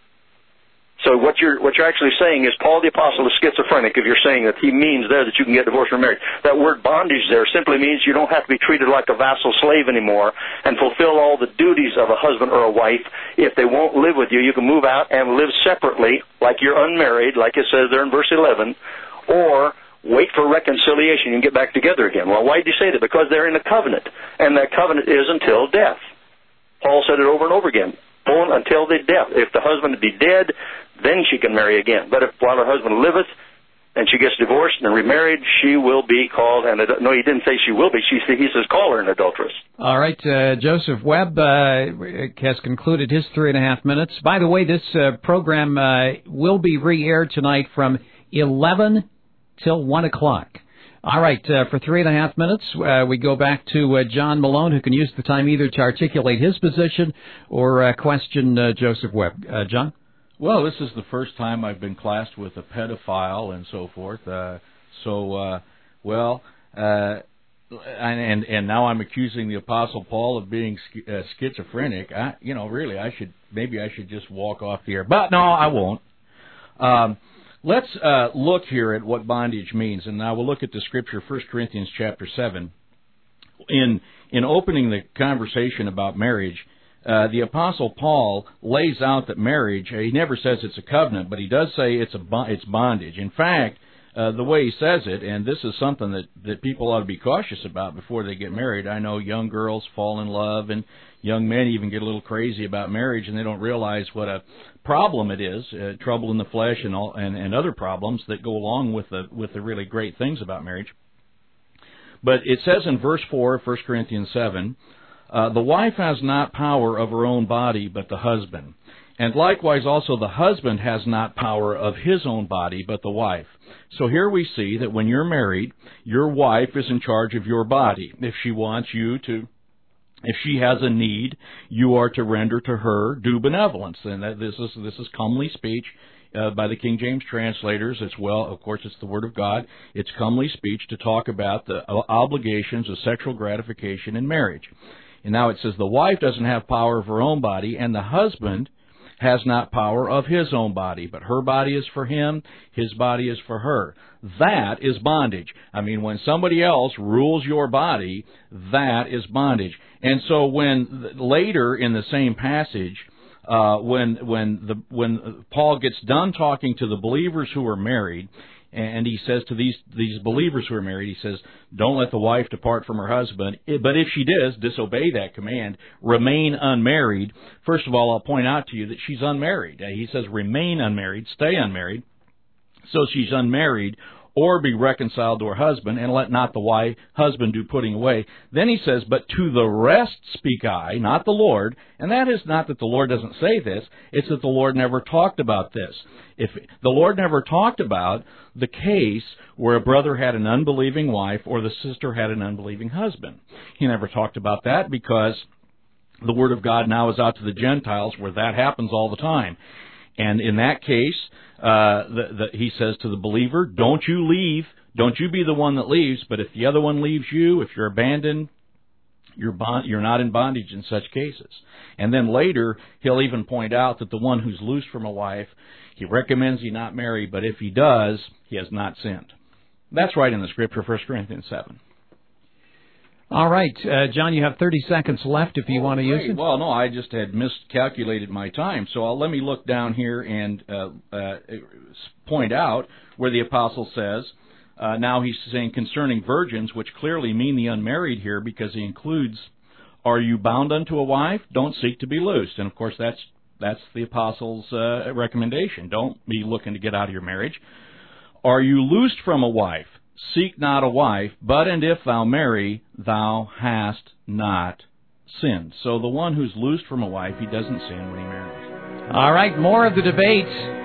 So what you're what you're actually saying is Paul the Apostle is schizophrenic if you're saying that he means there that you can get divorced or married. That word bondage there simply means you don't have to be treated like a vassal slave anymore and fulfill all the duties of a husband or a wife. If they won't live with you, you can move out and live separately like you're unmarried, like it says there in verse eleven, or wait for reconciliation and get back together again. Well, why did you say that? Because they're in a covenant, and that covenant is until death. Paul said it over and over again, until the death. If the husband be dead, then she can marry again. But if while her husband liveth and she gets divorced and remarried, she will be called, and no, he didn't say she will be, she, he says call her an adulteress.
All right, uh, Joseph Webb uh, has concluded his three and a half minutes. By the way, this uh, program uh, will be re-aired tonight from eleven till one o'clock. All right, uh, for three and a half minutes, uh, we go back to uh, John Malone, who can use the time either to articulate his position or uh, question uh, Joseph Webb. Uh, John?
Well, this is the first time I've been classed with a pedophile and so forth. Uh, so, uh, well, uh, and and now I'm accusing the Apostle Paul of being sch- uh, schizophrenic. I, you know, really, I should maybe I should just walk off the air, but no, I won't. Um, Let's uh, look here at what bondage means, and now we'll look at the scripture, First Corinthians chapter seven. In in opening the conversation about marriage, uh, the Apostle Paul lays out that marriage, he never says it's a covenant, but he does say it's a it's bondage. In fact, uh, the way he says it, and this is something that, that people ought to be cautious about before they get married. I know young girls fall in love, and young men even get a little crazy about marriage, and they don't realize what a problem it is, uh, trouble in the flesh and, all, and and other problems that go along with the with the really great things about marriage. But it says in verse four of First Corinthians seven, uh, the wife has not power of her own body, but the husband. And likewise also the husband has not power of his own body, but the wife. So here we see that when you're married, your wife is in charge of your body. If she wants you to If she has a need, you are to render to her due benevolence. And that this is this is comely speech uh, by the King James translators. It's, well, of course, it's the Word of God. It's comely speech to talk about the obligations of sexual gratification in marriage. And now it says the wife doesn't have power of her own body, and the husband has not power of his own body, but her body is for him, his body is for her. That is bondage. I mean, when somebody else rules your body, that is bondage. And so when later in the same passage, uh, when when the when Paul gets done talking to the believers who are married, and he says to these these believers who are married, he says, don't let the wife depart from her husband. But if she does, disobey that command, remain unmarried. First of all, I'll point out to you that she's unmarried. He says remain unmarried, stay unmarried. So she's unmarried, or be reconciled to her husband, and let not the wife, husband do putting away. Then he says, but to the rest speak I, not the Lord. And that is not that the Lord doesn't say this, it's that the Lord never talked about this. If the Lord never talked about the case where a brother had an unbelieving wife or the sister had an unbelieving husband. He never talked about that because the Word of God now is out to the Gentiles where that happens all the time. And in that case, uh, the, the, he says to the believer, don't you leave, don't you be the one that leaves, but if the other one leaves you, if you're abandoned, you're, bond, you're not in bondage in such cases. And then later, he'll even point out that the one who's loosed from a wife, he recommends he not marry, but if he does, he has not sinned. That's right in the Scripture, First Corinthians seven.
All right, uh, John, you have thirty seconds left if you
oh,
want to
great.
use it.
Well, no, I just had miscalculated my time, so I'll, let me look down here and uh, uh, point out where the apostle says, uh, now he's saying concerning virgins, which clearly mean the unmarried here because he includes, are you bound unto a wife? Don't seek to be loosed. And, of course, that's that's the apostle's uh, recommendation. Don't be looking to get out of your marriage. Are you loosed from a wife? Seek not a wife, but and if thou marry, thou hast not sinned. So the one who's loosed from a wife, he doesn't sin when he marries.
All right, more of the debate.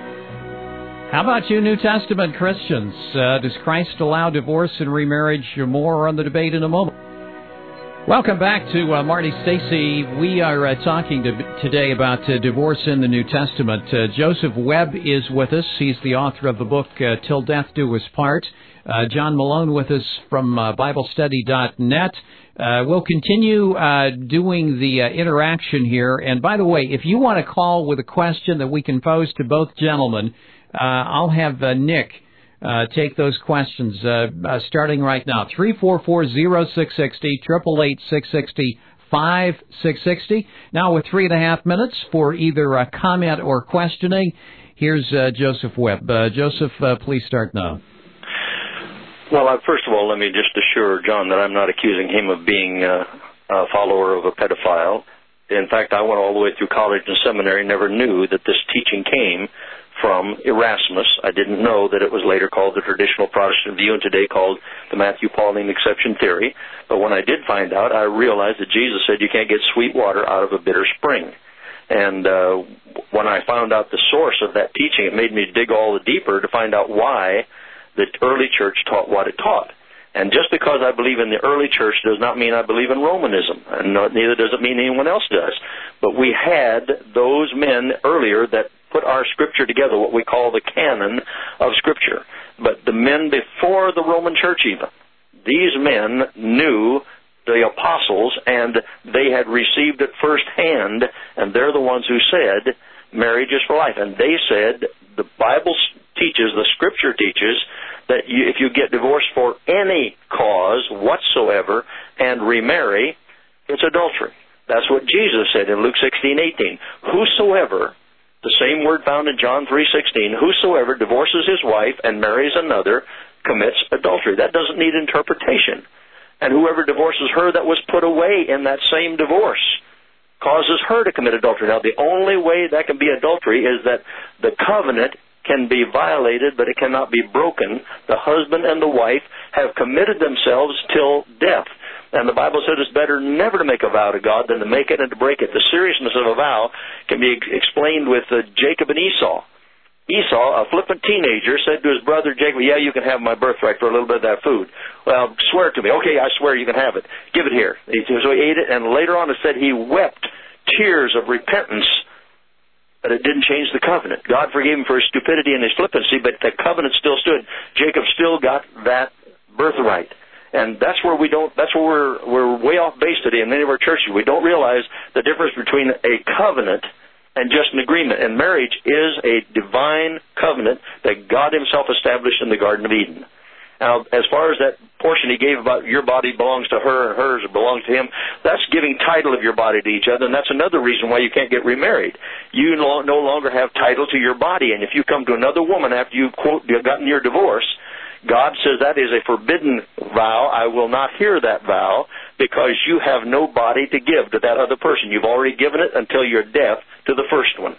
How about you New Testament Christians? Uh, does Christ allow divorce and remarriage? More on the debate in a moment. Welcome back to uh, Marty Stacy. We are uh, talking to, today about uh, divorce in the New Testament. Uh, Joseph Webb is with us. He's the author of the book, uh, Till Death Do Us Part. Uh, John Malone with us from uh, Bible Study dot net. Uh, we'll continue uh, doing the uh, interaction here. And by the way, if you want to call with a question that we can pose to both gentlemen, uh, I'll have uh, Nick uh, take those questions uh, uh, starting right now. three four four, zero six six zero, eight eight eight, six six zero, five six six zero. Now with three and a half minutes for either a comment or questioning, here's uh, Joseph Webb. Uh, Joseph, uh, please start now.
Well, uh, first of all, let me just assure John that I'm not accusing him of being uh, a follower of a pedophile. In fact, I went all the way through college and seminary, never knew that this teaching came from Erasmus. I didn't know that it was later called the traditional Protestant view and today called the Matthew Pauline exception theory. But when I did find out, I realized that Jesus said you can't get sweet water out of a bitter spring. And uh, when I found out the source of that teaching, it made me dig all the deeper to find out why the early church taught what it taught. And just because I believe in the early church does not mean I believe in Romanism, and neither does it mean anyone else does. But we had those men earlier that put our Scripture together, what we call the canon of Scripture. But the men before the Roman church even, these men knew the apostles, and they had received it firsthand, and they're the ones who said, marriage is for life. And they said, the Bible teaches, the Scripture teaches, that you, if you get divorced for any cause whatsoever and remarry, it's adultery. That's what Jesus said in Luke sixteen eighteen. Whosoever, the same word found in John three sixteen, whosoever divorces his wife and marries another commits adultery. That doesn't need interpretation. And whoever divorces her that was put away in that same divorce causes her to commit adultery. Now, the only way that can be adultery is that the covenant can be violated, but it cannot be broken. The husband and the wife have committed themselves till death. And the Bible said it's better never to make a vow to God than to make it and to break it. The seriousness of a vow can be explained with uh, Jacob and Esau. Esau, a flippant teenager, said to his brother Jacob, yeah, you can have my birthright for a little bit of that food. Well, swear to me. Okay, I swear you can have it. Give it here. So he ate it, and later on it said he wept tears of repentance but it didn't change the covenant. God forgave him for his stupidity and his flippancy, but the covenant still stood. Jacob still got that birthright. And that's where we don't, that's where we're, we're way off base today in many of our churches. We don't realize the difference between a covenant and just an agreement. And marriage is a divine covenant that God himself established in the Garden of Eden. Now, as far as that portion he gave about your body belongs to her and hers belongs to him, that's giving title of your body to each other, and that's another reason why you can't get remarried. You no, no longer have title to your body, and if you come to another woman after you've, quote, gotten your divorce, God says that is a forbidden vow. I will not hear that vow because you have no body to give to that other person. You've already given it until you're deaf to the first one.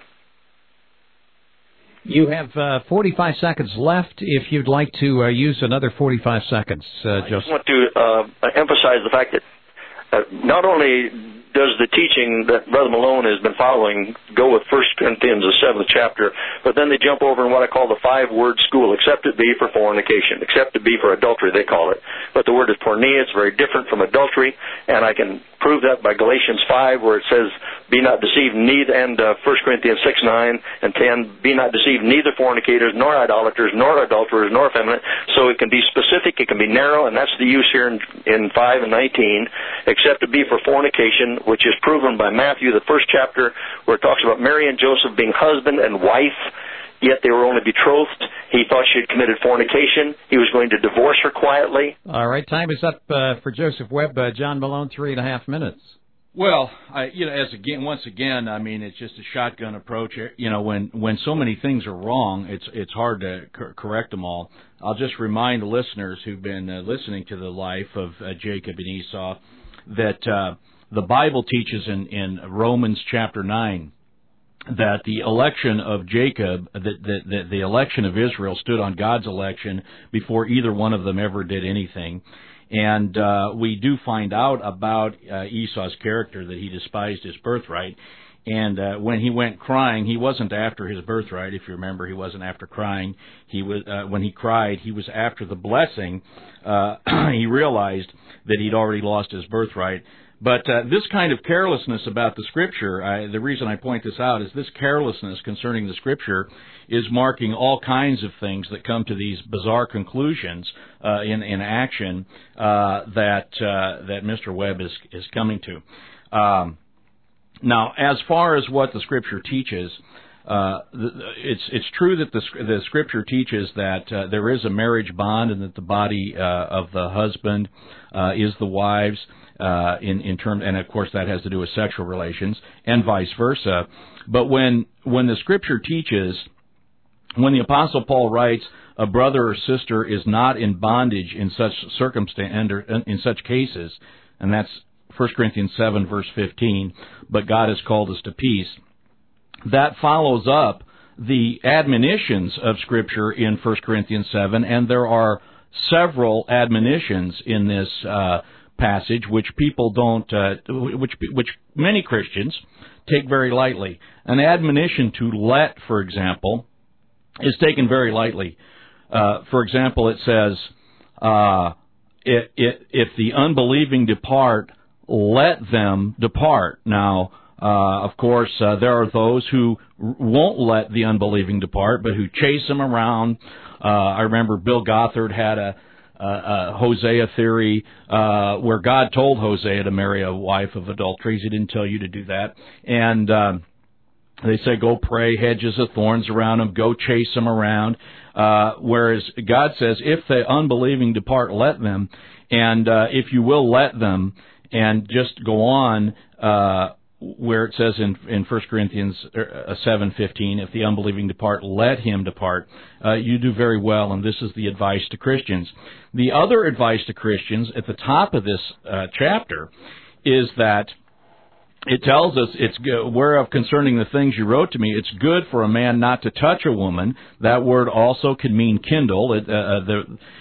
You have uh, forty-five seconds left if you'd like to uh, use another forty-five seconds, uh,
I
Joseph.
just want to uh, emphasize the fact that uh, not only does the teaching that Brother Malone has been following go with First Corinthians, the seventh chapter, but then they jump over in what I call the five-word school, except it be for fornication, except it be for adultery, they call it. But the word is porneia. It's very different from adultery, and I can prove that by Galatians five, where it says, be not deceived, neither, and uh, First Corinthians six, nine, and ten, be not deceived, neither fornicators, nor idolaters, nor adulterers, nor effeminate. So it can be specific, it can be narrow, and that's the use here in, in five and nineteen, except to be for fornication, which is proven by Matthew, the first chapter, where it talks about Mary and Joseph being husband and wife, yet they were only betrothed. He thought she had committed fornication. He was going to divorce her quietly.
All right, time is up uh, for Joseph Webb. Uh, John Malone, three and a half minutes.
Well, I, you know, as again, once again, I mean, it's just a shotgun approach. You know, when when so many things are wrong, it's it's hard to cor- correct them all. I'll just remind the listeners who've been uh, listening to the life of uh, Jacob and Esau that uh, the Bible teaches in, in Romans chapter nine that the election of Jacob, that, that, that the election of Israel stood on God's election before either one of them ever did anything. And uh, we do find out about uh, Esau's character, that he despised his birthright. And uh, when he went crying, he wasn't after his birthright. If you remember, he wasn't after crying. He was uh, when he cried, he was after the blessing. Uh, he realized that he'd already lost his birthright. But uh, this kind of carelessness about the Scripture, I, the reason I point this out is this carelessness concerning the Scripture is marking all kinds of things that come to these bizarre conclusions uh, in, in action uh, that uh, that Mister Webb is is coming to. Um, now, as far as what the Scripture teaches, uh, it's it's true that the the Scripture teaches that uh, there is a marriage bond and that the body uh, of the husband uh, is the wife's. Uh, in in term, and of course that has to do with sexual relations, and vice versa. But when when the Scripture teaches, when the Apostle Paul writes, a brother or sister is not in bondage in such circumstance, in such cases, and that's First Corinthians seven verse fifteen. But God has called us to peace. That follows up the admonitions of Scripture in First Corinthians seven, and there are several admonitions in this Uh, passage which people don't, uh, which which many Christians take very lightly. An admonition to let, for example, is taken very lightly. Uh, for example, it says, uh, it, it, if the unbelieving depart, let them depart. Now, uh, of course, uh, there are those who won't let the unbelieving depart, but who chase them around. Uh, I remember Bill Gothard had a Uh, uh, Hosea theory, uh, where God told Hosea to marry a wife of adulteries. He didn't tell you to do that. And um, they say, go pray, hedges of thorns around them, go chase them around. Uh, whereas God says, if the unbelieving depart, let them. And uh, if you will let them, and just go on, uh, where it says in in First Corinthians seven fifteen, if the unbelieving depart, let him depart. Uh, you do very well, and this is the advice to Christians. The other advice to Christians at the top of this uh, chapter is that it tells us, it's whereof concerning the things you wrote to me, it's good for a man not to touch a woman. That word also can mean kindle. It, uh, the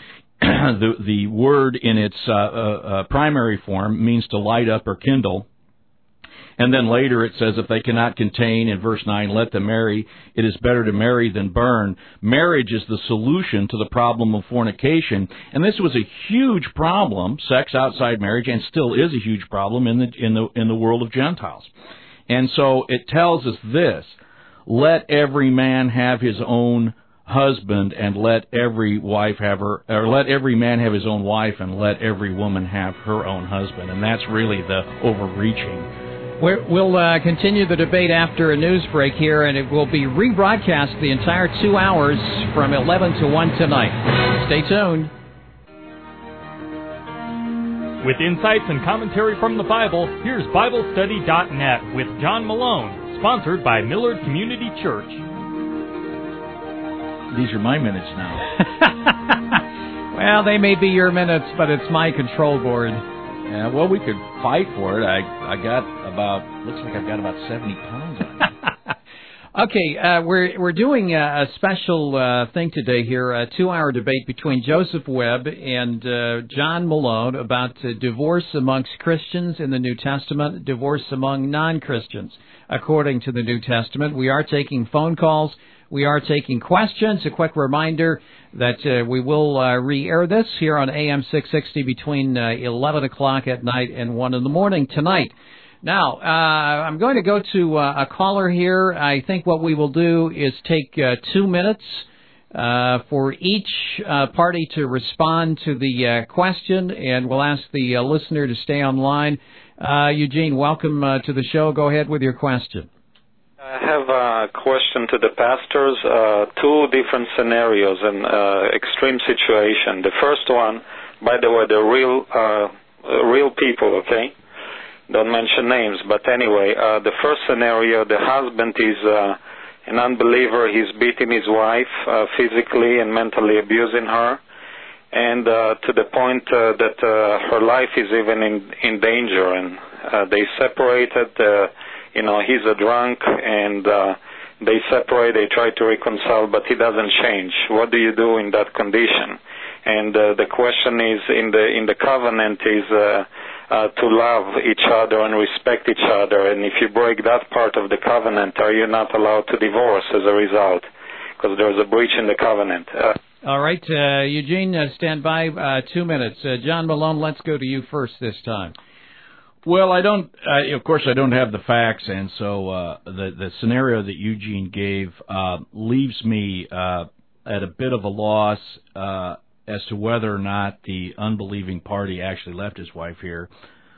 the the word in its uh, uh, primary form means to light up or kindle. And then later it says, if they cannot contain, in verse nine, let them marry. It is better to marry than burn. Marriage is the solution to the problem of fornication. And this was a huge problem, sex outside marriage, and still is a huge problem in the in the in the world of Gentiles. And so it tells us this: let every man have his own husband, and let every wife have her, or let every man have his own wife, and let every woman have her own husband. And that's really the overreaching.
We're, we'll uh, continue the debate after a news break here, and it will be rebroadcast the entire two hours from eleven to one tonight. Stay tuned.
With insights and commentary from the Bible, here's Bible Study dot net with John Malone, sponsored by Millard Community Church.
These are my minutes now.
Well, they may be your minutes, but it's my control board.
Yeah, well, we could fight for it. I I got about, looks like I've got about seventy pounds on it.
Okay, uh, we're we're doing a, a special uh, thing today here, a two-hour debate between Joseph Webb and uh, John Malone about uh, divorce amongst Christians in the New Testament, divorce among non-Christians according to the New Testament. We are taking phone calls. We are taking questions. A quick reminder that uh, we will uh, re-air this here on A M six sixty between uh, eleven o'clock at night and one in the morning tonight. Now, uh, I'm going to go to uh, a caller here. I think what we will do is take uh, two minutes uh, for each uh, party to respond to the uh, question, and we'll ask the uh, listener to stay online. Uh, Eugene, welcome uh, to the show. Go ahead with your question.
I have a question to the pastors. Uh, two different scenarios and uh, extreme situation. The first one, by the way, they're real, uh, real people, okay? Don't mention names, but anyway, uh, the first scenario, the husband is uh, an unbeliever. He's beating his wife uh, physically and mentally abusing her, and uh, to the point uh, that uh, her life is even in, in danger. And uh, they separated. Uh, You know, he's a drunk, and uh, they separate, they try to reconcile, but he doesn't change. What do you do in that condition? And uh, the question is, in the in the covenant, is uh, uh, to love each other and respect each other. And if you break that part of the covenant, are you not allowed to divorce as a result? Because there's a breach in the covenant. Uh,
All right, uh, Eugene, uh, stand by uh, two minutes. Uh, John Malone, let's go to you first this time.
Well, I don't, uh, of course, I don't have the facts, and so uh, the, the scenario that Eugene gave uh, leaves me uh, at a bit of a loss uh, as to whether or not the unbelieving party actually left his wife here,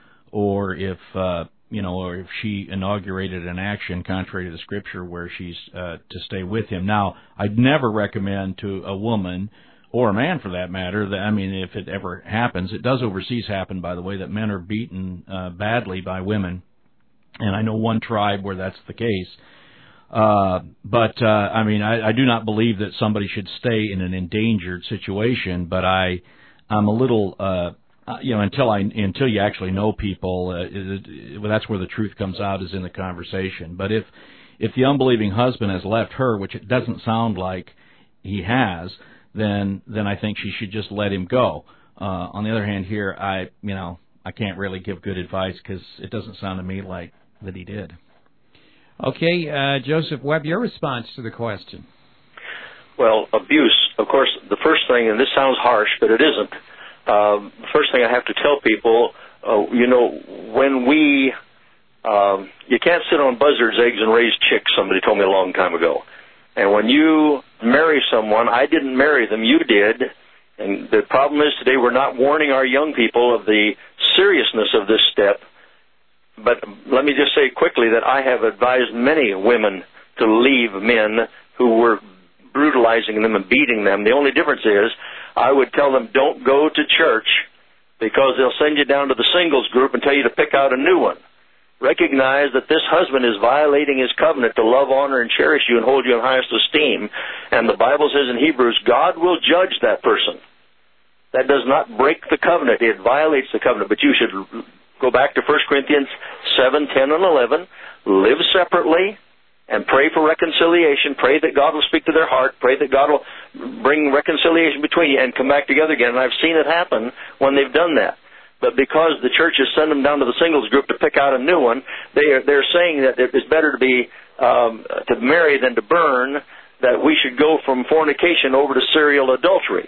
or if, uh, you know, or if she inaugurated an action contrary to the Scripture where she's uh, to stay with him. Now, I'd never recommend to a woman, or a man for that matter, that, I mean, if it ever happens, it does overseas happen, by the way, that men are beaten uh, badly by women, and I know one tribe where that's the case. Uh, but, uh, I mean, I, I do not believe that somebody should stay in an endangered situation, but I, I'm a little, uh, you know, until I, until you actually know people, uh, it, it, well, that's where the truth comes out, is in the conversation. But if, if the unbelieving husband has left her, which it doesn't sound like he has, then then I think she should just let him go. Uh, on the other hand, here, I you know I can't really give good advice because it doesn't sound to me like that he did.
Okay, uh, Joseph Webb, your response to the question.
Well, abuse, of course, the first thing, and this sounds harsh, but it isn't. Um, the first thing I have to tell people, uh, you know, when we, um, you can't sit on buzzard's eggs and raise chicks, somebody told me a long time ago. And when you marry someone, I didn't marry them, you did. And the problem is today we're not warning our young people of the seriousness of this step. But let me just say quickly that I have advised many women to leave men who were brutalizing them and beating them. The only difference is I would tell them don't go to church because they'll send you down to the singles group and tell you to pick out a new one. Recognize that this husband is violating his covenant to love, honor, and cherish you and hold you in highest esteem. And the Bible says in Hebrews, God will judge that person. That does not break the covenant. It violates the covenant. But you should go back to First Corinthians seven, ten, and eleven. Live separately and pray for reconciliation. Pray that God will speak to their heart. Pray that God will bring reconciliation between you and come back together again. And I've seen it happen when they've done that. But because the churches send them down to the singles group to pick out a new one, they are, they're saying that it's better to be um, to marry than to burn, that we should go from fornication over to serial adultery.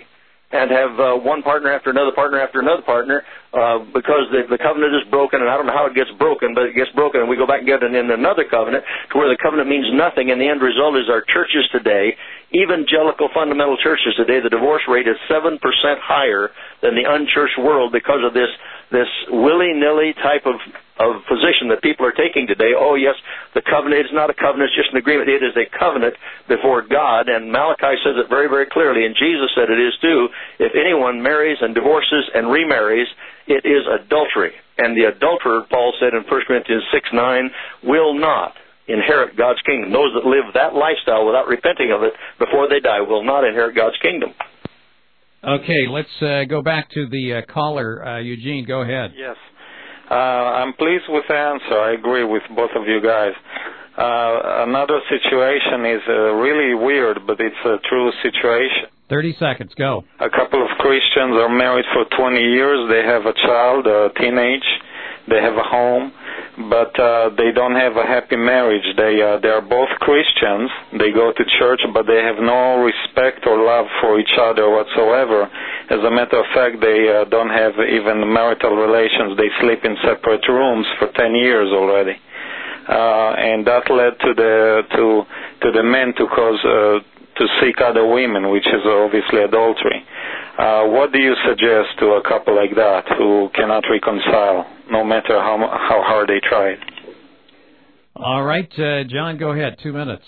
and have uh, one partner after another partner after another partner uh, because the, the covenant is broken, and I don't know how it gets broken, but it gets broken, and we go back and get it in another covenant to where the covenant means nothing, and the end result is our churches today, evangelical fundamental churches today, the divorce rate is seven percent higher than the unchurched world because of this this willy-nilly type of, of position that people are taking today. Oh, yes, the covenant is not a covenant, it's just an agreement. It is a covenant before God, and Malachi says it very, very clearly, and Jesus said it is too. If anyone marries and divorces and remarries, it is adultery. And the adulterer, Paul said in First Corinthians six nine, will not inherit God's kingdom. Those that live that lifestyle without repenting of it before they die will not inherit God's kingdom.
Okay, let's uh, go back to the uh, caller. Uh, Eugene, go ahead.
Yes. Uh, I'm pleased with the answer. I agree with both of you guys. Uh, another situation is uh, really weird, but it's a true situation.
thirty seconds, go.
A couple of Christians are married for twenty years. They have a child, a teenage. They have a home, but uh, they don't have a happy marriage. They uh, they are both Christians. They go to church, but they have no respect or love for each other whatsoever. As a matter of fact, they uh, don't have even marital relations. They sleep in separate rooms for ten years already, uh, and that led to the to to the men to cause uh, to seek other women, which is obviously adultery. Uh, what do you suggest to a couple like that who cannot reconcile, no matter how how hard they try?
All right, uh, John, go ahead. Two minutes.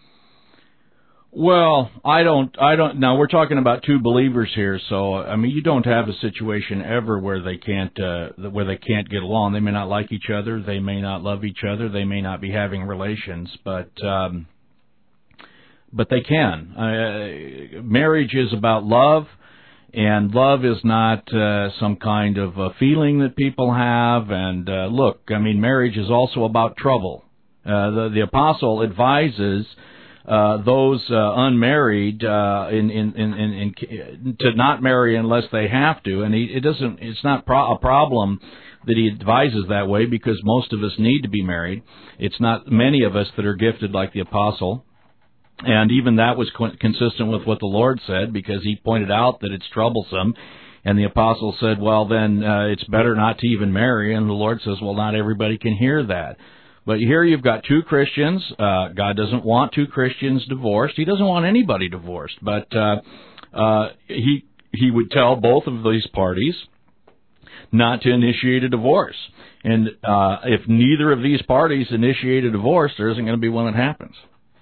Well, I don't, I don't. Now we're talking about two believers here, so I mean, you don't have a situation ever where they can't, uh, where they can't get along. They may not like each other, they may not love each other, they may not be having relations, but. Um, but they can. Uh, marriage is about love. And love is not uh, some kind of a feeling that people have. And uh, look, I mean, marriage is also about trouble. Uh, the, the apostle advises uh, those uh, unmarried uh, in, in, in, in, in, to not marry unless they have to. And he, it doesn't. It's not pro- a problem that he advises that way because most of us need to be married. It's not many of us that are gifted like the apostle. And even that was co- consistent with what the Lord said, because he pointed out that it's troublesome. And the apostle said, well, then uh, it's better not to even marry. And the Lord says, well, not everybody can hear that. But here you've got two Christians. Uh, God doesn't want two Christians divorced. He doesn't want anybody divorced. But uh, uh, he he would tell both of these parties not to initiate a divorce. And uh, if neither of these parties initiate a divorce, there isn't going to be one that happens.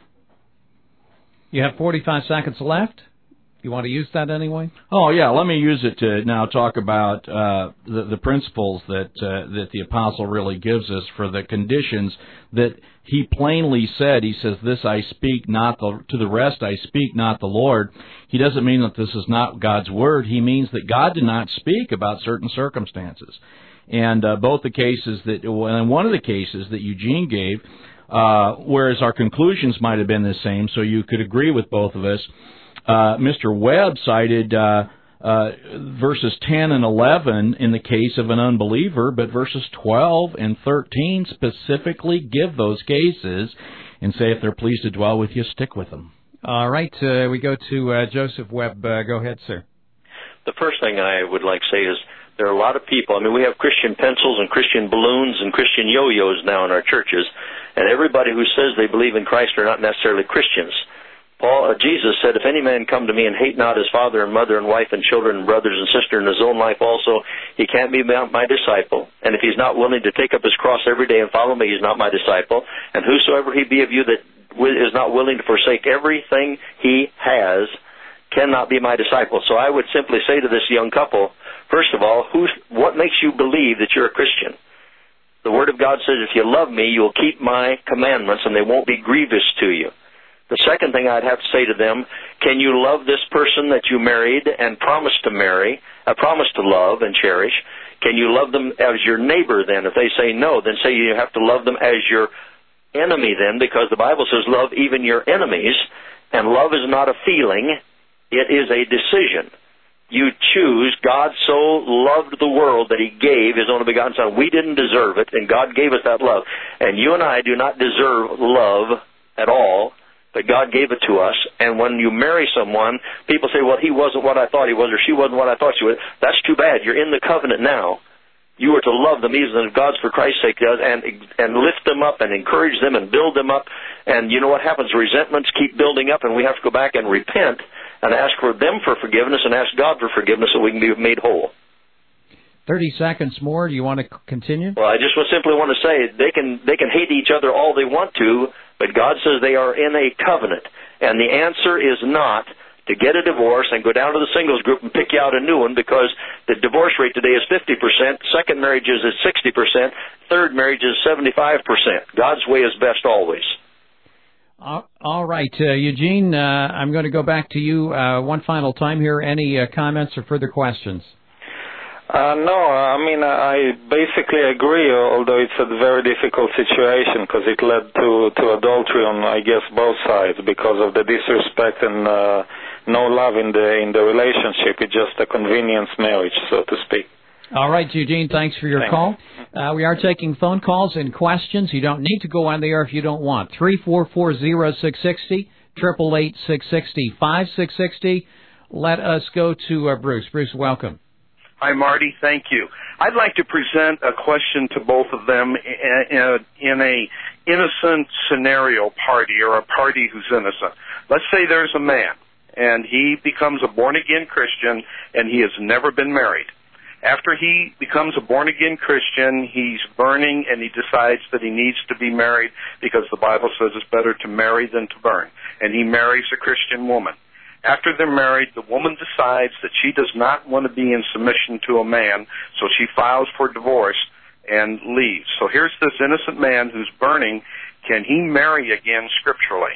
You have forty-five seconds left. You want to use that anyway?
Oh, yeah. Let me use it to now talk about uh, the, the principles that uh, that the apostle really gives us for the conditions that he plainly said. He says, this I speak, not the, to the rest I speak, not the Lord. He doesn't mean that this is not God's word. He means that God did not speak about certain circumstances. And uh, both the cases that, and one of the cases that Eugene gave, Uh, whereas our conclusions might have been the same, so you could agree with both of us. Uh, Mister Webb cited uh, uh, verses ten and eleven in the case of an unbeliever, but verses twelve and thirteen specifically give those cases and say if they're pleased to dwell with you, stick with them.
All right, uh, we go to uh, Joseph Webb. Uh, go ahead, sir.
The first thing I would like to say is there are a lot of people. I mean, we have Christian pencils and Christian balloons and Christian yo-yos now in our churches, and everybody who says they believe in Christ are not necessarily Christians. Paul, uh, Jesus said, if any man come to me and hate not his father and mother and wife and children and brothers and sisters and his own life also, he can't be my disciple. And if he's not willing to take up his cross every day and follow me, he's not my disciple. And whosoever he be of you that is not willing to forsake everything he has cannot be my disciple. So I would simply say to this young couple, first of all, who's, what makes you believe that you're a Christian? The Word of God says, if you love me, you'll keep my commandments and they won't be grievous to you. The second thing I'd have to say to them, can you love this person that you married and promised to marry, uh, promised to love and cherish? Can you love them as your neighbor then? If they say no, then say you have to love them as your enemy then, because the Bible says love even your enemies, and love is not a feeling, it is a decision. You choose. God so loved the world that he gave his only begotten Son. We didn't deserve it, and God gave us that love. And you and I do not deserve love at all. but God gave it to us. And when you marry someone, people say, well, he wasn't what I thought he was, or she wasn't what I thought she was. That's too bad. You're in the covenant now. You are to love them even as God, for Christ's sake, does, and and lift them up and encourage them and build them up. And you know what happens? Resentments keep building up, and we have to go back and repent and ask for them for forgiveness and ask God for forgiveness so we can be made whole.
Thirty seconds more. Do you want to continue?
Well, I just simply want to say they can they can hate each other all they want to, but God says they are in a covenant. And the answer is not to get a divorce and go down to the singles group and pick you out a new one, because the divorce rate today is fifty percent, second marriages is sixty percent, third marriage is seventy-five percent. God's way is best always.
Uh, all right, uh, Eugene, uh, I'm going to go back to you uh, one final time here. Any uh, comments or further questions?
Uh, no, I mean, I basically agree, although it's a very difficult situation because it led to, to adultery on, I guess, both sides because of the disrespect and uh, no love in the in the relationship. It's just a convenience marriage, so to speak.
All right, Eugene, thanks for your
Thanks.
call. Uh, we are taking phone calls and questions. You don't need to go on the air if you don't want. three four four, zero six six zero, eight eight eight, six six zero, five six six zero. Let us go to uh, Bruce. Bruce, welcome.
Hi, Marty. Thank you. I'd like to present a question to both of them in a, in a innocent scenario party, or a party who's innocent. Let's say there's a man, and he becomes a born-again Christian, and he has never been married. After he becomes a born-again Christian, he's burning, and he decides that he needs to be married because the Bible says it's better to marry than to burn. And he marries a Christian woman. After they're married, the woman decides that she does not want to be in submission to a man, so she files for divorce and leaves. So here's this innocent man who's burning. Can he marry again scripturally?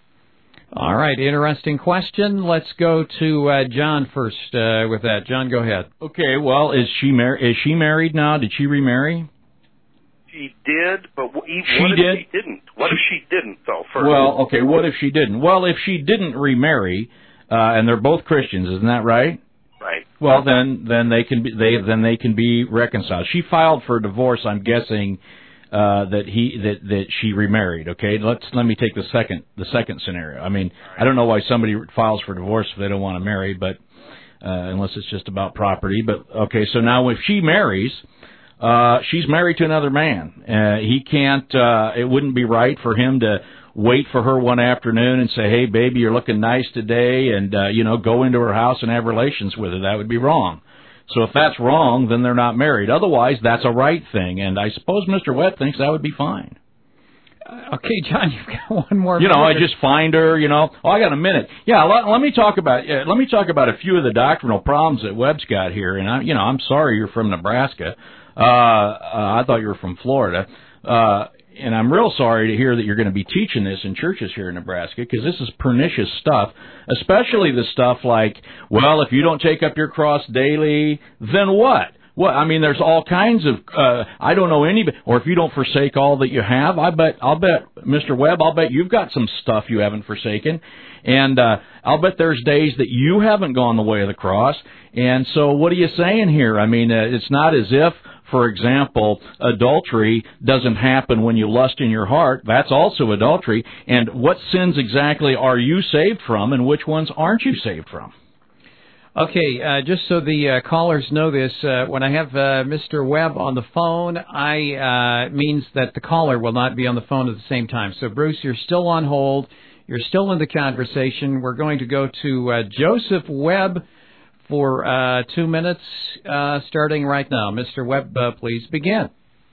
All right, interesting question. Let's go to uh, John first uh, with that. John, go ahead.
Okay, well, is she mar- is she married now? Did she remarry?
She did, but what
she
if
did?
she didn't? What if she didn't, though, first?
Well, okay, what if she didn't? Well, if she didn't remarry, Uh, and they're both Christians, isn't that right?
Right.
Well, then, then they can be they then they can be reconciled. She filed for divorce. I'm guessing uh, that he that that she remarried. Okay, let's let me take the second the second scenario. I mean, right. I don't know why somebody files for divorce if they don't want to marry, but uh, unless it's just about property. But okay, so now if she marries, uh, she's married to another man. Uh, he can't. Uh, it wouldn't be right for him to wait for her one afternoon and say, hey, baby, you're looking nice today, and, uh, you know, go into her house and have relations with her. That would be wrong. So if that's wrong, then they're not married. Otherwise, that's a right thing, and I suppose Mister Webb thinks that would be fine.
Uh, okay, John, you've got one more
You know,
minute.
I just find her, you know, oh, I got a minute. Yeah, let, let me talk about uh, let me talk about a few of the doctrinal problems that Webb's got here, and, I, you know, I'm sorry you're from Nebraska. Uh, uh, I thought you were from Florida. Uh And I'm real sorry to hear that you're going to be teaching this in churches here in Nebraska, because this is pernicious stuff, especially the stuff like, well, if you don't take up your cross daily, then what? What? I mean, there's all kinds of, uh, I don't know anybody, or if you don't forsake all that you have, I bet, I'll bet, Mister Webb, I'll bet you've got some stuff you haven't forsaken. And, uh, I'll bet there's days that you haven't gone the way of the cross. And so what are you saying here? I mean, uh, it's not as if, for example, adultery doesn't happen when you lust in your heart. That's also adultery. And what sins exactly are you saved from, and which ones aren't you saved from?
Okay, uh, just so the uh, callers know this, uh, when I have uh, Mister Webb on the phone, I uh, means that the caller will not be on the phone at the same time. So, Bruce, you're still on hold. You're still in the conversation. We're going to go to uh, Joseph Webb for uh, two minutes, uh, starting right now. Mister Webb, uh, please begin.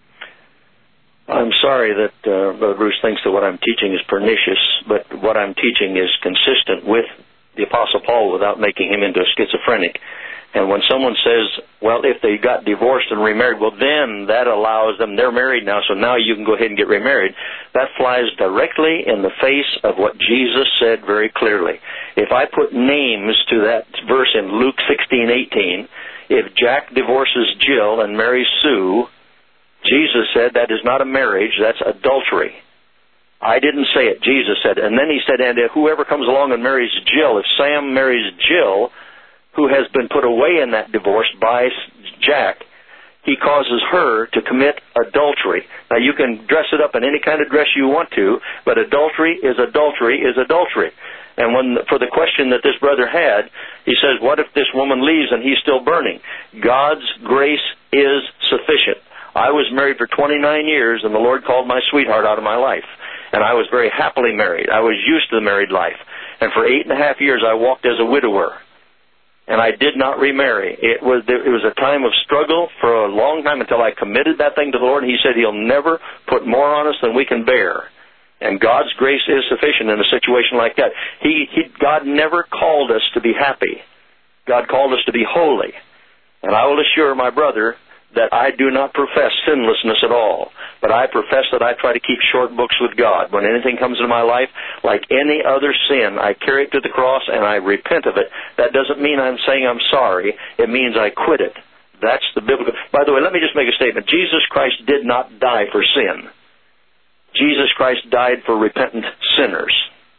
I'm sorry that uh, Brother Bruce thinks that what I'm teaching is pernicious, but what I'm teaching is consistent with the Apostle Paul without making him into a schizophrenic. And when someone says, well, if they got divorced and remarried, well, then that allows them, they're married now, so now you can go ahead and get remarried. That flies directly in the face of what Jesus said very clearly. If I put names to that verse in Luke sixteen eighteen, if Jack divorces Jill and marries Sue, Jesus said that is not a marriage, that's adultery. I didn't say it, Jesus said. And then he said, and if whoever comes along and marries Jill, if Sam marries Jill, who has been put away in that divorce by Jack, he causes her to commit adultery. Now, you can dress it up in any kind of dress you want to, but adultery is adultery is adultery. And when, for the question that this brother had, he says, what if this woman leaves and he's still burning? God's grace is sufficient. I was married for twenty-nine years, and the Lord called my sweetheart out of my life. And I was very happily married. I was used to the married life. And for eight and a half years, I walked as a widower. And I did not remarry. It was it was a time of struggle for a long time until I committed that thing to the Lord. And He said He'll never put more on us than we can bear. And God's grace is sufficient in a situation like that. He, he, God never called us to be happy. God called us to be holy. And I will assure my brother that I do not profess sinlessness at all. But I profess that I try to keep short books with God. When anything comes into my life, like any other sin, I carry it to the cross and I repent of it. That doesn't mean I'm saying I'm sorry. It means I quit it. That's the biblical... By the way, let me just make a statement. Jesus Christ did not die for sin. Jesus Christ died for repentant sinners.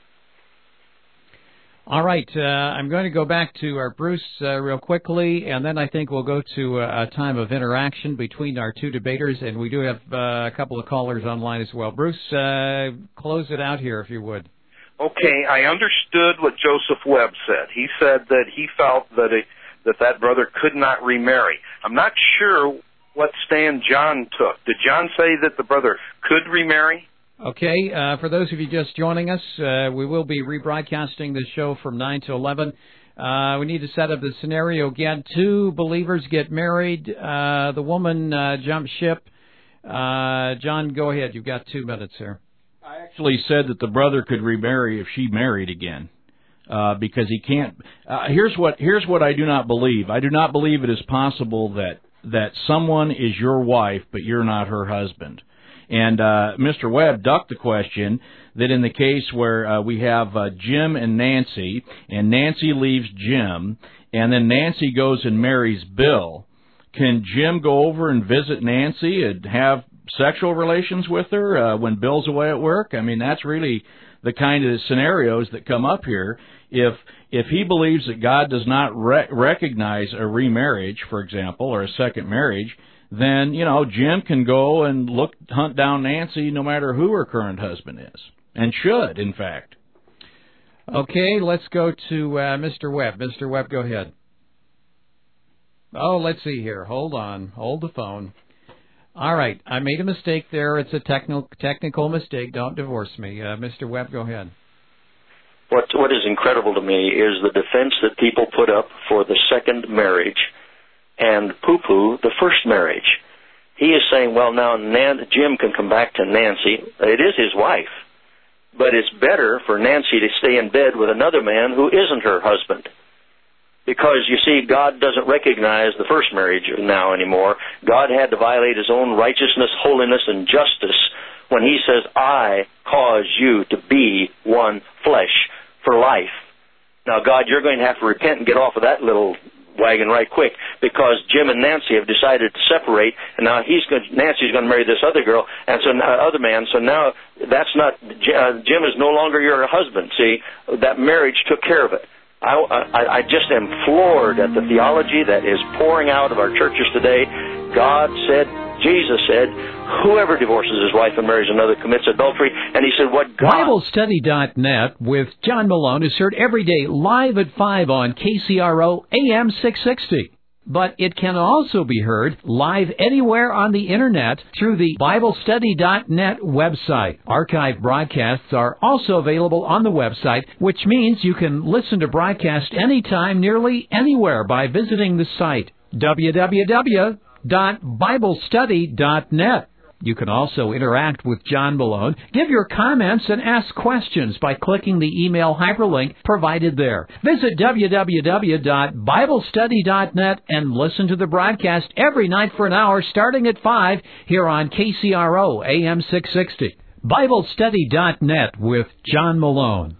All right, uh, I'm going to go back to our Bruce uh, real quickly, and then I think we'll go to a, a time of interaction between our two debaters, and we do have uh, a couple of callers online as well. Bruce, uh, close it out here, if you would.
Okay, I understood what Joseph Webb said. He said that he felt that it, that that brother could not remarry. I'm not sure what stand John took. Did John say that the brother could remarry?
Okay, uh, for those of you just joining us, uh, we will be rebroadcasting this show from nine to eleven. Uh, we need to set up the scenario again. Two believers get married. Uh, the woman uh, jumps ship. Uh, John, go ahead. You've got two minutes here.
I actually said that the brother could remarry if she married again. Uh, because he can't. Uh, here's what here's what I do not believe. I do not believe it is possible that that someone is your wife, but you're not her husband. And uh, Mister Webb ducked the question that in the case where uh, we have uh, Jim and Nancy, and Nancy leaves Jim, and then Nancy goes and marries Bill, can Jim go over and visit Nancy and have sexual relations with her uh, when Bill's away at work? I mean, that's really the kind of scenarios that come up here. If if he believes that God does not re- recognize a remarriage, for example, or a second marriage, then, you know, Jim can go and look hunt down Nancy no matter who her current husband is, and should, in fact.
Okay, let's go to uh, Mister Webb. Mister Webb, go ahead. Oh, let's see here. Hold on. Hold the phone. All right, I made a mistake there. It's a technical technical mistake. Don't divorce me. Uh, Mister Webb, go ahead.
What What is incredible to me is the defense that people put up for the second marriage and poo-poo the first marriage. He is saying, well, now Nan- Jim can come back to Nancy. It is his wife. But it's better for Nancy to stay in bed with another man who isn't her husband. Because, you see, God doesn't recognize the first marriage now anymore. God had to violate His own righteousness, holiness, and justice when He says, I cause you to be one flesh for life. Now, God, you're going to have to repent and get off of that little wagon right quick, because Jim and Nancy have decided to separate, and now he's going, Nancy's going to marry this other girl, and so uh, other man. So now that's not uh, Jim is no longer your husband. See, that marriage took care of it. I, I, I just am floored at the theology that is pouring out of our churches today. God said, Jesus said, whoever divorces his wife and marries another commits adultery. And He said, what God...
Bible Study dot net with John Malone is heard every day live at five on K C R O A M six sixty. But it can also be heard live anywhere on the Internet through the Bible Study dot net website. Archived broadcasts are also available on the website, which means you can listen to broadcasts anytime, nearly anywhere by visiting the site w w w dot bible study dot net. You can also interact with John Malone, give your comments, and ask questions by clicking the email hyperlink provided there. Visit w w w dot bible study dot net and listen to the broadcast every night for an hour starting at five here on K C R O A M six sixty. Bible Study dot net with John Malone.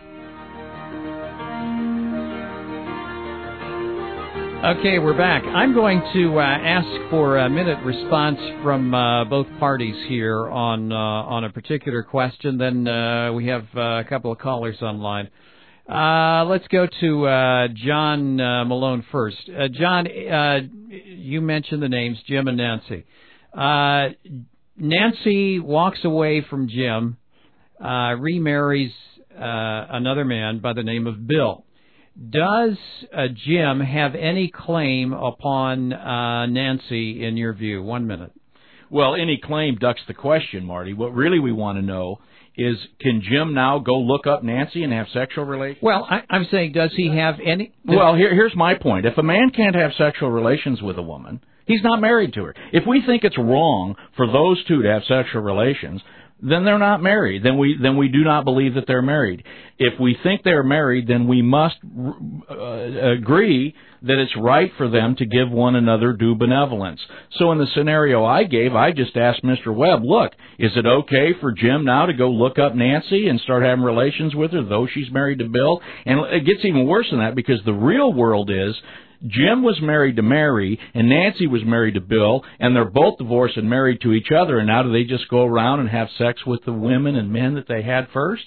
Okay, we're back. I'm going to uh, ask for a minute response from uh, both parties here on uh, on a particular question. Then uh, we have uh, a couple of callers online. Uh, let's go to uh, John uh, Malone first. Uh, John, uh, you mentioned the names Jim and Nancy. Uh, Nancy walks away from Jim, uh, remarries uh, another man by the name of Bill. Does uh, Jim have any claim upon uh, Nancy, in your view? One minute.
Well, any claim ducks the question, Marty. What really we want to know is, can Jim now go look up Nancy and have sexual relations?
Well, I, I'm saying, does he have any...
Well, here, here's my point. If a man can't have sexual relations with a woman, he's not married to her. If we think it's wrong for those two to have sexual relations, then they're not married. Then we then we do not believe that they're married. If we think they're married, then we must uh, agree that it's right for them to give one another due benevolence. So in the scenario I gave, I just asked Mister Webb, look, is it okay for Jim now to go look up Nancy and start having relations with her, though she's married to Bill? And it gets even worse than that, because the real world is Jim was married to Mary, and Nancy was married to Bill, and they're both divorced and married to each other, and now do they just go around and have sex with the women and men that they had first?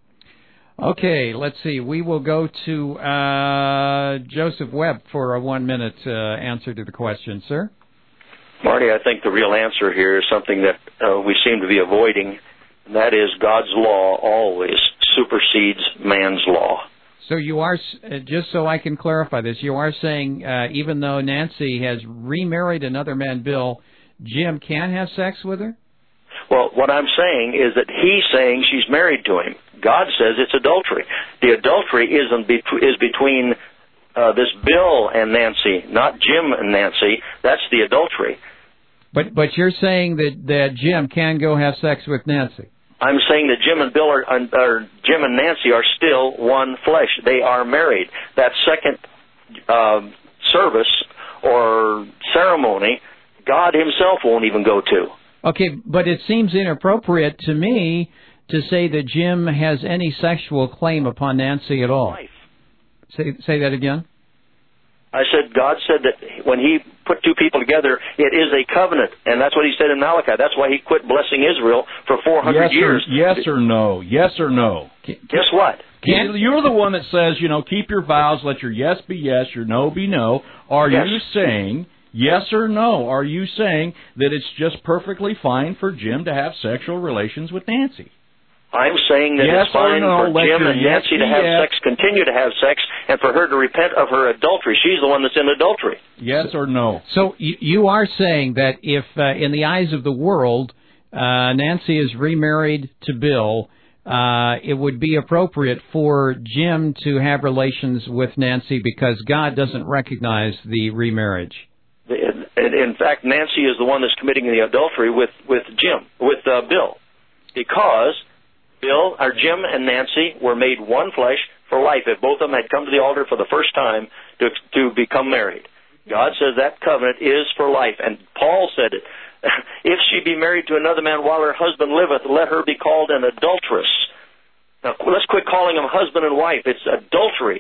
Okay, let's see. We will go to uh, Joseph Webb for a one-minute uh, answer to the question, sir.
Marty, I think the real answer here is something that uh, we seem to be avoiding, and that is God's law always supersedes man's law.
So you are, just so I can clarify this, you are saying uh, even though Nancy has remarried another man, Bill, Jim can have sex with her?
Well, what I'm saying is that he's saying she's married to him. God says it's adultery. The adultery isn't be- is between uh, this Bill and Nancy, not Jim and Nancy. That's the adultery.
But but you're saying that, that Jim can go have sex with Nancy?
I'm saying that Jim and Bill are, are Jim and Nancy are still one flesh. They are married. That second uh, service or ceremony, God himself won't even go to.
Okay, but it seems inappropriate to me to say that Jim has any sexual claim upon Nancy at all.
Life.
Say say that again.
I said, God said that when he put two people together, it is a covenant. And that's what he said in Malachi. That's why he quit blessing Israel for four hundred
yes
years.
Or, yes or no? Yes or no?
Guess what?
Can, You're the one that says, you know, keep your vows, let your yes be yes, your no be no. Are
yes.
you saying, yes or no, are you saying that it's just perfectly fine for Jim to have sexual relations with Nancy?
I'm saying that
yes
it's fine
no,
for Jim and
yes
Nancy to have
yes.
sex, continue to have sex, and for her to repent of her adultery. She's the one that's in adultery.
Yes or no?
So you, you are saying that if, uh, in the eyes of the world, uh, Nancy is remarried to Bill, uh, it would be appropriate for Jim to have relations with Nancy because God doesn't recognize the remarriage.
In, in fact, Nancy is the one that's committing the adultery with, with Jim, with uh, Bill, because Bill, or Jim and Nancy were made one flesh for life if both of them had come to the altar for the first time to to become married. God says that covenant is for life, and Paul said it. If she be married to another man while her husband liveth, let her be called an adulteress. Now, let's quit calling them husband and wife. It's adultery.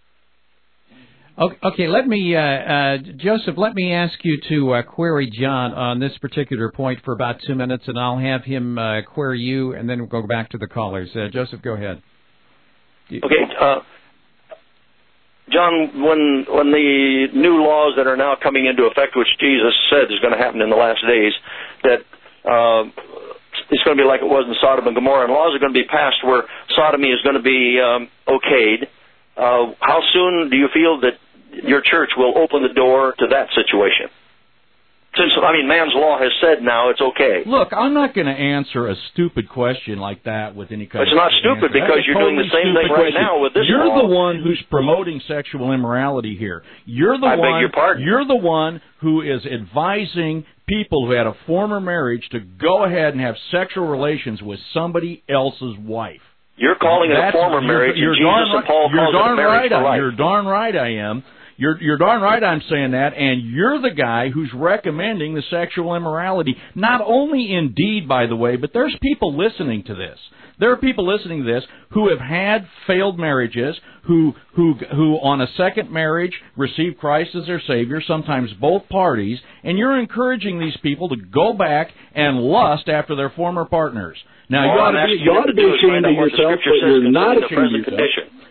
Okay, let me, uh, uh, Joseph, let me ask you to uh, query John on this particular point for about two minutes, and I'll have him uh, query you, and then we'll go back to the callers. Uh, Joseph, go ahead.
Okay, uh, John, when when the new laws that are now coming into effect, which Jesus said is going to happen in the last days, that uh, it's going to be like it was in Sodom and Gomorrah, and laws are going to be passed where sodomy is going to be um, okayed, uh, how soon do you feel that your church will open the door to that situation? Since, I mean, man's law has said now it's okay.
Look, I'm not going to answer a stupid question like that with any kind
it's
of...
It's not stupid
answer.
because
That's
you're doing the same thing right
question.
now with this
You're
law.
the one who's promoting sexual immorality here. You're the
I
one,
beg your pardon.
You're the one who is advising people who had a former marriage to go ahead and have sexual relations with somebody else's wife.
You're calling
That's,
it a former marriage,
you're,
and
you're
Jesus
darn,
and Paul
you're
calls
darn
it a marriage
right
for life.
You're darn right I am. You're, you're darn right I'm saying that, and you're the guy who's recommending the sexual immorality. Not only in deed, by the way, but there's people listening to this. There are people listening to this who have had failed marriages, who who who on a second marriage received Christ as their Savior, sometimes both parties, and you're encouraging these people to go back and lust after their former partners. Now,
All
you ought
I'm
to be,
asking
you ought to
to
be
do is
ashamed
find out
of
what the
yourself,
Scripture
but
says
you're not
concerning the
ashamed of
present
yourself.
condition.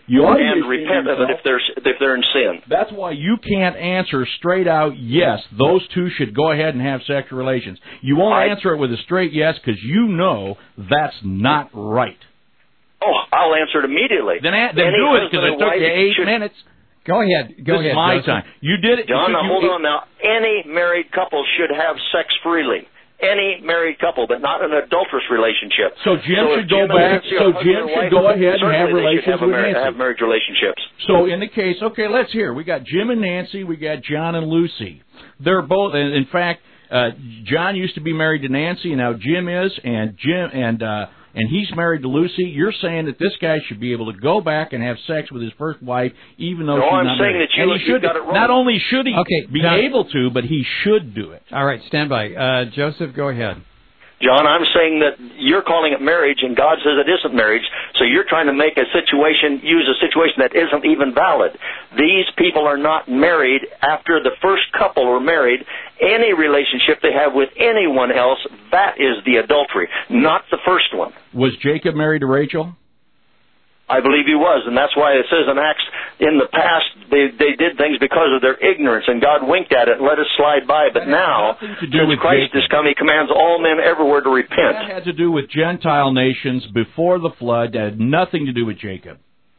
You
and repent of it if they're if they're in sin.
That's why you can't answer straight out yes. Those two should go ahead and have sexual relations. You won't I, answer it with a straight yes because you know that's not right.
Oh, I'll answer it immediately.
Then, then do it because it took you eight
should,
minutes.
Go ahead. Go
this
ahead.
Is my
Joseph.
time. You did it,
John.
You,
Now
you,
hold
you,
on. Now, any married couple should have sex freely. Any married couple, but not an adulterous relationship.
So Jim
so
should go
Jim
back. So Jim
wife,
should go ahead and have relations
have
with
mar-
Nancy.
Have marriage relationships.
So in the case, okay, let's hear. We got Jim and Nancy. We got John and Lucy. They're both. In fact, uh, John used to be married to Nancy, and now Jim is, and Jim and. Uh, And he's married to Lucy. You're saying that this guy should be able to go back and have sex with his first wife, even though
no,
she's
I'm
not
saying
married.
that you,
and he should.
got it wrong.
Not only should he
okay,
be
John,
able to, but he should do it.
All right, stand by. Uh, Joseph, go ahead.
John, I'm saying that you're calling it marriage, and God says it isn't marriage, so you're trying to make a situation, use a situation that isn't even valid. These people are not married after the first couple were married. Any relationship they have with anyone else, that is the adultery, not the first one.
Was Jacob married to Rachel?
I believe he was, and that's why it says in Acts, in the past, they they did things because of their ignorance, and God winked at it and let us slide by. But now, since Christ has come, He commands all men everywhere to repent.
That had to do with Gentile nations before the flood. That had nothing to do with Jacob.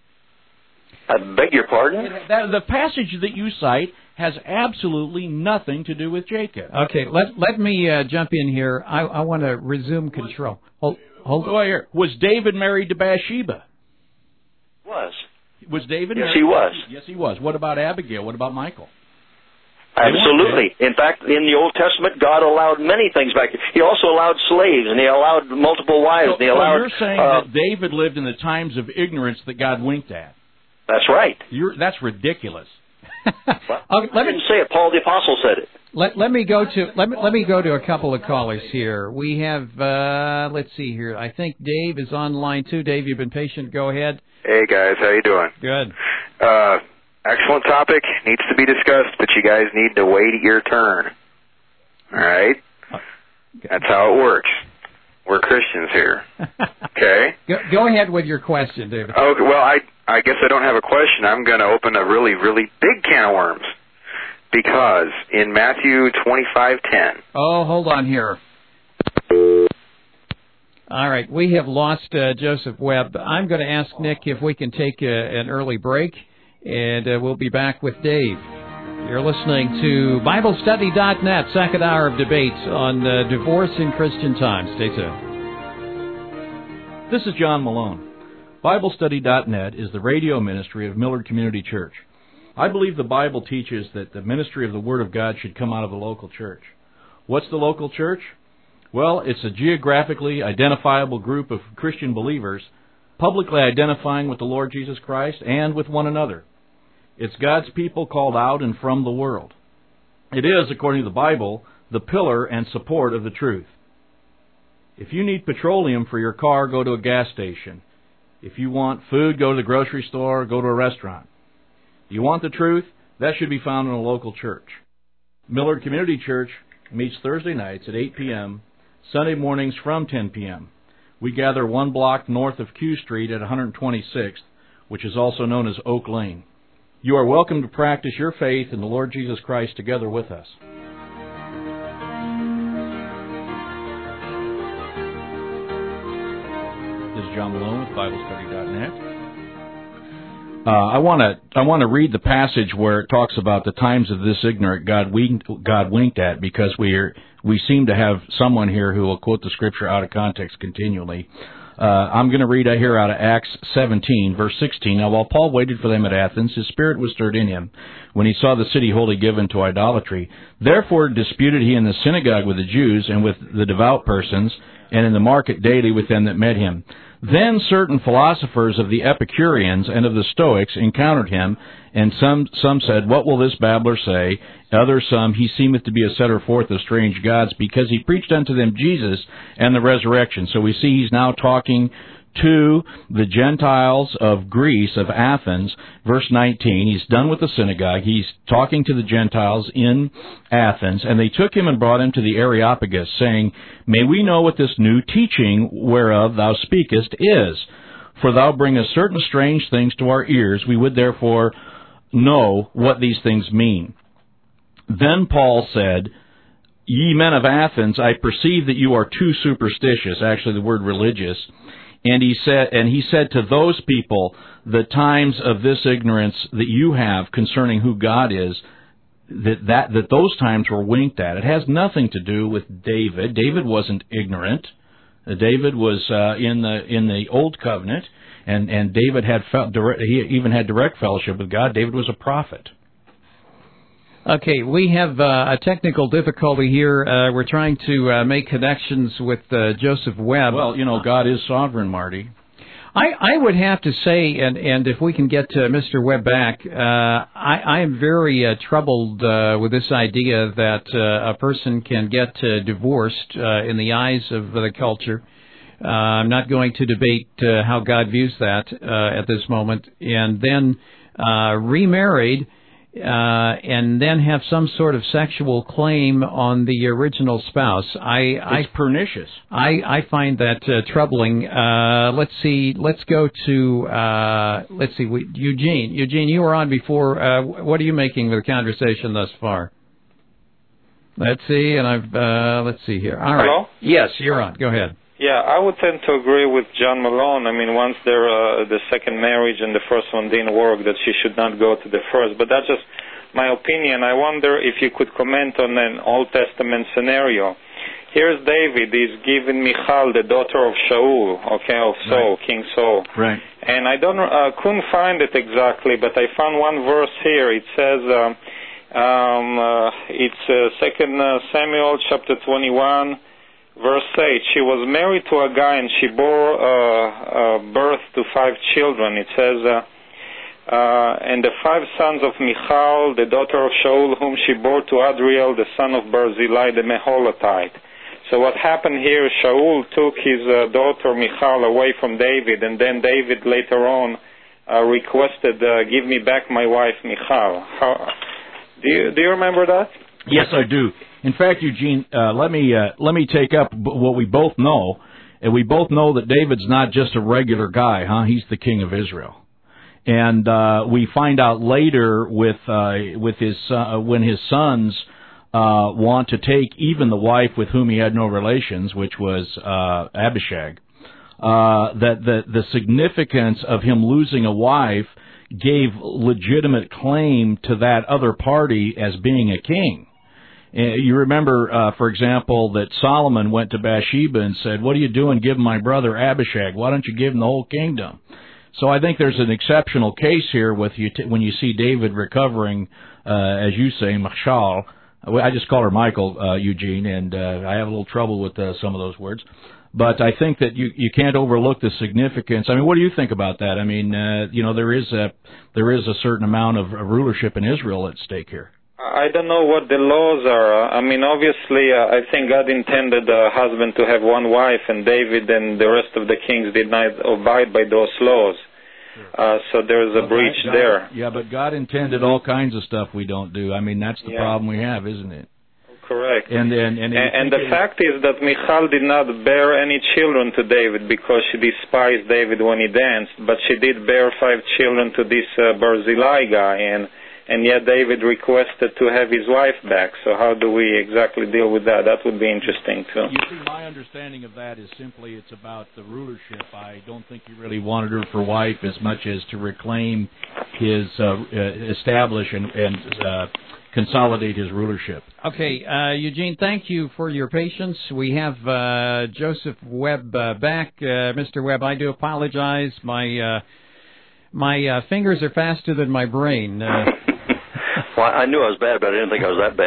I beg your pardon?
That, the passage that you cite has absolutely nothing to do with Jacob.
Okay, let let me uh, jump in here. I, I want to resume control. Hold, hold
on. Here. Was David married to Bathsheba?
Was.
Was David
yes,
married?
he was.
Yes, he was. What about Abigail? What about Michael?
Absolutely. In fact, in the Old Testament, God allowed many things back. He also allowed slaves, and He allowed multiple wives.
So,
and he allowed,
so you're saying
uh,
that David lived in the times of ignorance that God winked at?
That's right.
You're, that's ridiculous.
well, okay, let I didn't me, say it. Paul the Apostle said it.
Let, let me go to let me let me go to a couple of callers here. We have uh, let's see here. I think Dave is on line two. Dave, you've been patient. Go ahead.
Hey guys, how you doing?
Good.
Uh, excellent topic. Needs to be discussed, but you guys need to wait your turn. All right. That's how it works. We're Christians here. Okay.
Go, go ahead with your question, David.
Okay. Well, I I guess I don't have a question. I'm going to open a really really big can of worms. Because in Matthew twenty-five ten.
Oh, hold on here. All right, we have lost uh, Joseph Webb. I'm going to ask Nick if we can take uh, an early break, and uh, we'll be back with Dave. You're listening to Bible Study dot net, second hour of debates on uh, divorce in Christian times. Stay tuned.
This is John Malone. Bible Study dot net is the radio ministry of Millard Community Church. I believe the Bible teaches that the ministry of the Word of God should come out of the local church. What's the local church? Well, it's a geographically identifiable group of Christian believers publicly identifying with the Lord Jesus Christ and with one another. It's God's people called out and from the world. It is, according to the Bible, the pillar and support of the truth. If you need petroleum for your car, go to a gas station. If you want food, go to the grocery store, go to a restaurant. You want the truth? That should be found in a local church. Millard Community Church meets Thursday nights at eight p.m., Sunday mornings from ten p.m. We gather one block north of Q Street at one hundred twenty-sixth, which is also known as Oak Lane. You are welcome to practice your faith in the Lord Jesus Christ together with us. This is John Malone with Bible Study dot net. Uh, I want to I want to read the passage where it talks about the times of this ignorant God winked, God winked at, because we are, we seem to have someone here who will quote the scripture out of context continually. Uh, I'm going to read here out of Acts seventeen, verse sixteen. Now, while Paul waited for them at Athens, his spirit was stirred in him when he saw the city wholly given to idolatry. Therefore disputed he in the synagogue with the Jews and with the devout persons, and in the market daily with them that met him. Then certain philosophers of the Epicureans and of the Stoics encountered him, and some some said, What will this babbler say? Others some, He seemeth to be a setter forth of strange gods, because he preached unto them Jesus and the resurrection. So we see he's now talking to the Gentiles of Greece, of Athens. Verse nineteen, he's done with the synagogue. He's talking to the Gentiles in Athens. And they took him and brought him to the Areopagus, saying, May we know what this new teaching whereof thou speakest is? For thou bringest certain strange things to our ears. We would therefore know what these things mean. Then Paul said, Ye men of Athens, I perceive that you are too superstitious, actually the word religious. And he said, and he said to those people, the times of this ignorance that you have concerning who God is, that, that, that those times were winked at. It has nothing to do with David. David wasn't ignorant. Uh, David was uh, in the in the Old Covenant, and, and David had fel- direct, he even had direct fellowship with God. David was a prophet.
Okay, we have uh, a technical difficulty here. Uh, we're trying to uh, make connections with uh, Joseph Webb.
Well, you know, God is sovereign, Marty.
I, I would have to say, and, and if we can get uh, Mister Webb back, uh, I, I am very uh, troubled uh, with this idea that uh, a person can get uh, divorced uh, in the eyes of the culture. Uh, I'm not going to debate uh, how God views that uh, at this moment, and then uh, remarried. Uh, and then have some sort of sexual claim on the original spouse. I,
it's
I,
pernicious.
I, I find that uh, troubling. Uh, let's see. Let's go to. Uh, let's see. We, Eugene. Eugene, you were on before. Uh, what are you making of the conversation thus far? Let's see. And I've. Uh, let's see here. All right.
Hello?
Yes, you're on. Go ahead.
Yeah, I would tend to agree with John Malone. I mean, once there uh, the second marriage and the first one didn't work, that she should not go to the first. But that's just my opinion. I wonder if you could comment on an Old Testament scenario. Here's David. He's given Michal, the daughter of Shaul, okay, of Saul, right. King Saul.
Right.
And I don't, uh, couldn't find it exactly, but I found one verse here. It says, uh, um, uh, it's uh, Second Samuel chapter twenty-one. Verse eight, she was married to a guy and she bore uh, uh, birth to five children. It says, uh, uh, and the five sons of Michal, the daughter of Shaul, whom she bore to Adriel, the son of Barzillai, the Meholatite. So what happened here, Shaul took his uh, daughter Michal away from David, and then David later on uh, requested, uh, give me back my wife Michal. How, do you, do you remember that?
Yes, I do. In fact, Eugene, uh, let me uh, let me take up what we both know, and we both know that David's not just a regular guy, huh? He's the king of Israel, and uh, we find out later with uh, with his uh, when his sons uh, want to take even the wife with whom he had no relations, which was uh, Abishag, uh, that the the significance of him losing a wife gave legitimate claim to that other party as being a king. You remember, uh, for example, that Solomon went to Bathsheba and said, what are you doing giving my brother Abishag? Why don't you give him the whole kingdom? So I think there's an exceptional case here with you t- when you see David recovering, uh, as you say, Michal. I just call her Michael, uh, Eugene, and uh, I have a little trouble with uh, some of those words. But I think that you you can't overlook the significance. I mean, what do you think about that? I mean, uh, you know, there is a there is a certain amount of rulership in Israel at stake here.
I don't know what the laws are. I mean, obviously, uh, I think God intended a husband to have one wife, and David and the rest of the kings did not abide by those laws. Uh, so there's a well, breach
God,
there.
Yeah, but God intended all kinds of stuff we don't do. I mean, that's the yeah. problem we have, isn't it?
Correct.
And and and,
and, and the fact is that Michal did not bear any children to David because she despised David when he danced, but she did bear five children to this uh, Barzillai guy, and and yet David requested to have his wife back. So how do we exactly deal with that? That would be interesting too.
You see, my understanding of that is simply it's about the rulership. I don't think he really wanted her for wife as much as to reclaim his, uh, uh, establish and, and uh, consolidate his rulership.
Okay, uh, Eugene, thank you for your patience. We have uh, Joseph Webb uh, back. Uh, Mister Webb, I do apologize. My uh, my uh, fingers are faster than my brain. Uh,
well, I knew I was bad, but I didn't think I was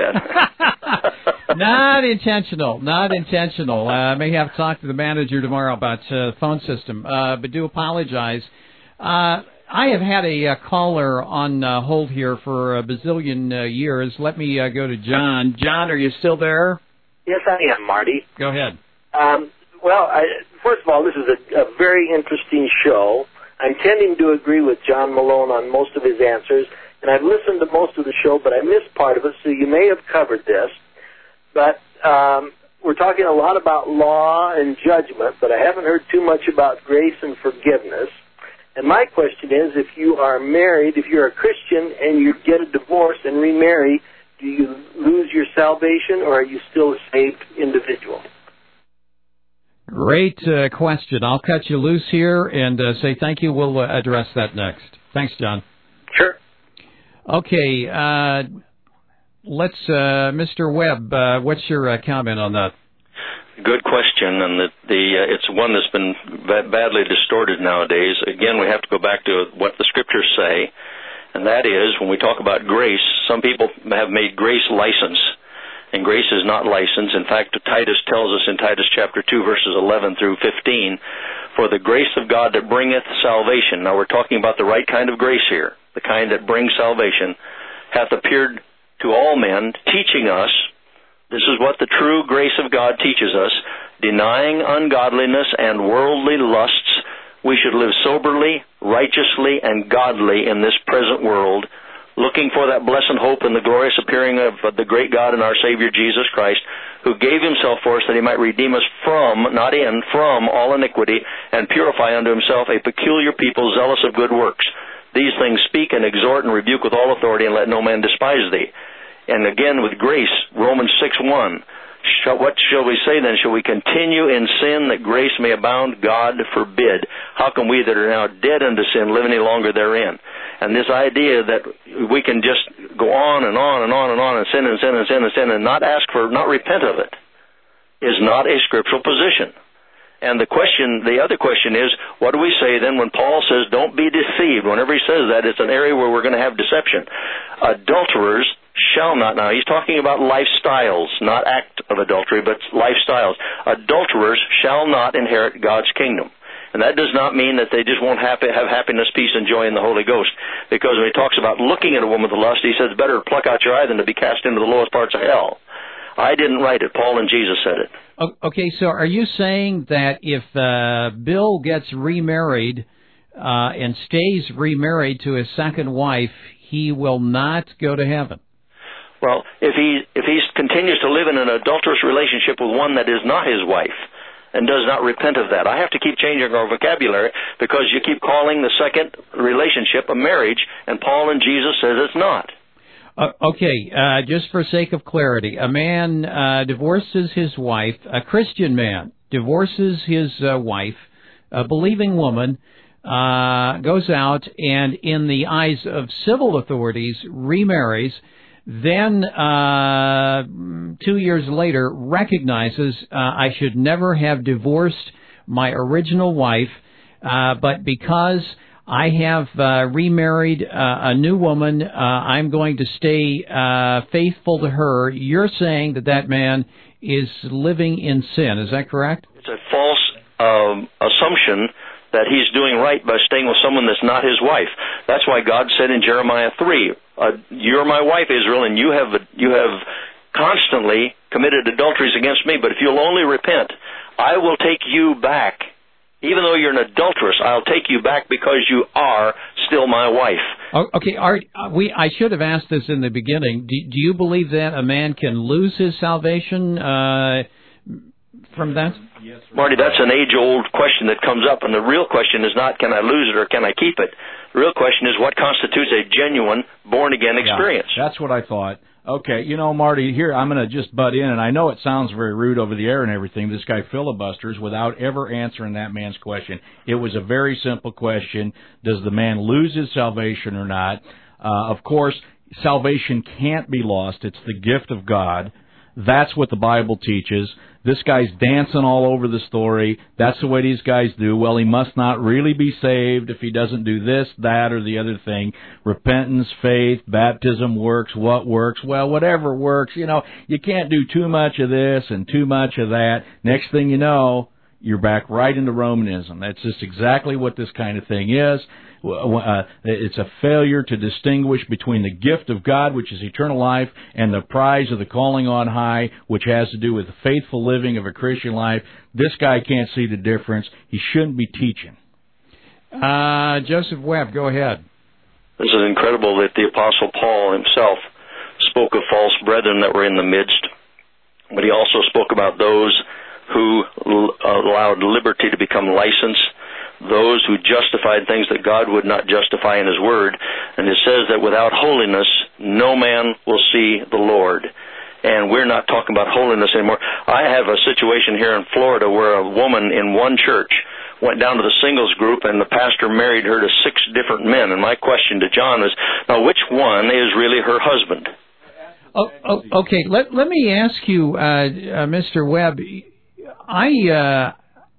that
bad. Not intentional. Not intentional. Uh, I may have to talk to the manager tomorrow about uh, the phone system, uh, but do apologize. Uh, I have had a uh, caller on uh, hold here for a bazillion uh, years. Let me uh, go to John. John, are you still there?
Yes, I am, Marty.
Go ahead.
Um, well, I, first of all, this is a, a very interesting show. I'm tending to agree with John Malone on most of his answers, and I've listened to most of the show, but I missed part of it, so you may have covered this. But um, we're talking a lot about law and judgment, but I haven't heard too much about grace and forgiveness. And my question is, if you are married, if you're a Christian and you get a divorce and remarry, do you lose your salvation, or are you still a saved individual?
Great uh, question. I'll cut you loose here and uh, say thank you. We'll uh, address that next. Thanks, John.
Sure.
Okay. Uh, let's, uh, Mister Webb, uh, what's your uh, comment on that?
Good question, and the, the uh, it's one that's been b- badly distorted nowadays. Again, we have to go back to what the Scriptures say, and that is, when we talk about grace, some people have made grace license, and grace is not license. In fact, Titus tells us in Titus chapter two, verses eleven through fifteen, for the grace of God that bringeth salvation. Now, we're talking about the right kind of grace here, the kind that brings salvation, hath appeared to all men, teaching us, this is what the true grace of God teaches us, denying ungodliness and worldly lusts, we should live soberly, righteously, and godly in this present world, looking for that blessed hope and the glorious appearing of the great God and our Savior Jesus Christ, who gave himself for us that he might redeem us from, not in, from all iniquity, and purify unto himself a peculiar people zealous of good works. These things speak and exhort and rebuke with all authority, and let no man despise thee. And again with grace, Romans six one, what shall we say then? Shall we continue in sin that grace may abound? God forbid. How can we that are now dead unto sin live any longer therein? And this idea that we can just go on and on and on and on and sin and sin and sin and sin and not ask for, not repent of it, is not a scriptural position. And the question, the other question is, what do we say then when Paul says, don't be deceived? Whenever he says that, it's an area where we're going to have deception. Adulterers shall not, now he's talking about lifestyles, not act of adultery, but lifestyles. Adulterers shall not inherit God's kingdom. And that does not mean that they just won't happy, have happiness, peace, and joy in the Holy Ghost. Because when he talks about looking at a woman with lust, he says, better pluck out your eye than to be cast into the lowest parts of hell. I didn't write it. Paul and Jesus said it.
Okay, so are you saying that if uh, Bill gets remarried uh, and stays remarried to his second wife, he will not go to heaven?
Well, if he if he continues to live in an adulterous relationship with one that is not his wife and does not repent of that, I have to keep changing our vocabulary because you keep calling the second relationship a marriage, and Paul and Jesus says it's not.
Uh, okay, uh, just for sake of clarity, a man uh, divorces his wife, a Christian man divorces his uh, wife, a believing woman, uh, goes out and in the eyes of civil authorities remarries, then uh, two years later recognizes uh, I should never have divorced my original wife, uh, but because I have uh, remarried uh, a new woman, uh, I'm going to stay uh, faithful to her. You're saying that that man is living in sin. Is that correct?
It's a false um, assumption that he's doing right by staying with someone that's not his wife. That's why God said in Jeremiah three, uh, you're my wife, Israel, and you have you have constantly committed adulteries against me, but if you'll only repent, I will take you back. Even though you're an adulteress, I'll take you back because you are still my wife.
Oh, okay, Art, we I should have asked this in the beginning. Do, do you believe that a man can lose his salvation uh, from that?
Yes, Marty, that's an age-old question that comes up, and the real question is not can I lose it or can I keep it. The real question is what constitutes a genuine born-again experience.
Yeah, that's what I thought. Okay, you know, Marty, here, I'm going to just butt in, and I know it sounds very rude over the air and everything, this guy filibusters without ever answering that man's question. It was a very simple question. Does the man lose his salvation or not? Uh, of course, salvation can't be lost. It's the gift of God. That's what the Bible teaches. This guy's dancing all over the story. That's the way these guys do. Well, he must not really be saved if he doesn't do this, that, or the other thing. Repentance, faith, baptism works, what works? Well, whatever works. You know, you can't do too much of this and too much of that. Next thing you know, you're back right into Romanism. That's just exactly what this kind of thing is. Uh, it's a failure to distinguish between the gift of God, which is eternal life, and the prize of the calling on high, which has to do with the faithful living of a Christian life. This guy can't see the difference. He shouldn't be teaching.
Uh, Joseph Webb, go ahead.
This is incredible that the Apostle Paul himself spoke of false brethren that were in the midst, but he also spoke about those who allowed liberty to become license, those who justified things that God would not justify in His Word. And it says that without holiness, no man will see the Lord. And we're not talking about holiness anymore. I have a situation here in Florida where a woman in one church went down to the singles group, and the pastor married her to six different men. And my question to John is, now which one is really her husband?
Oh, oh, okay, let let me ask you, uh, uh, Mister Webb. I, uh,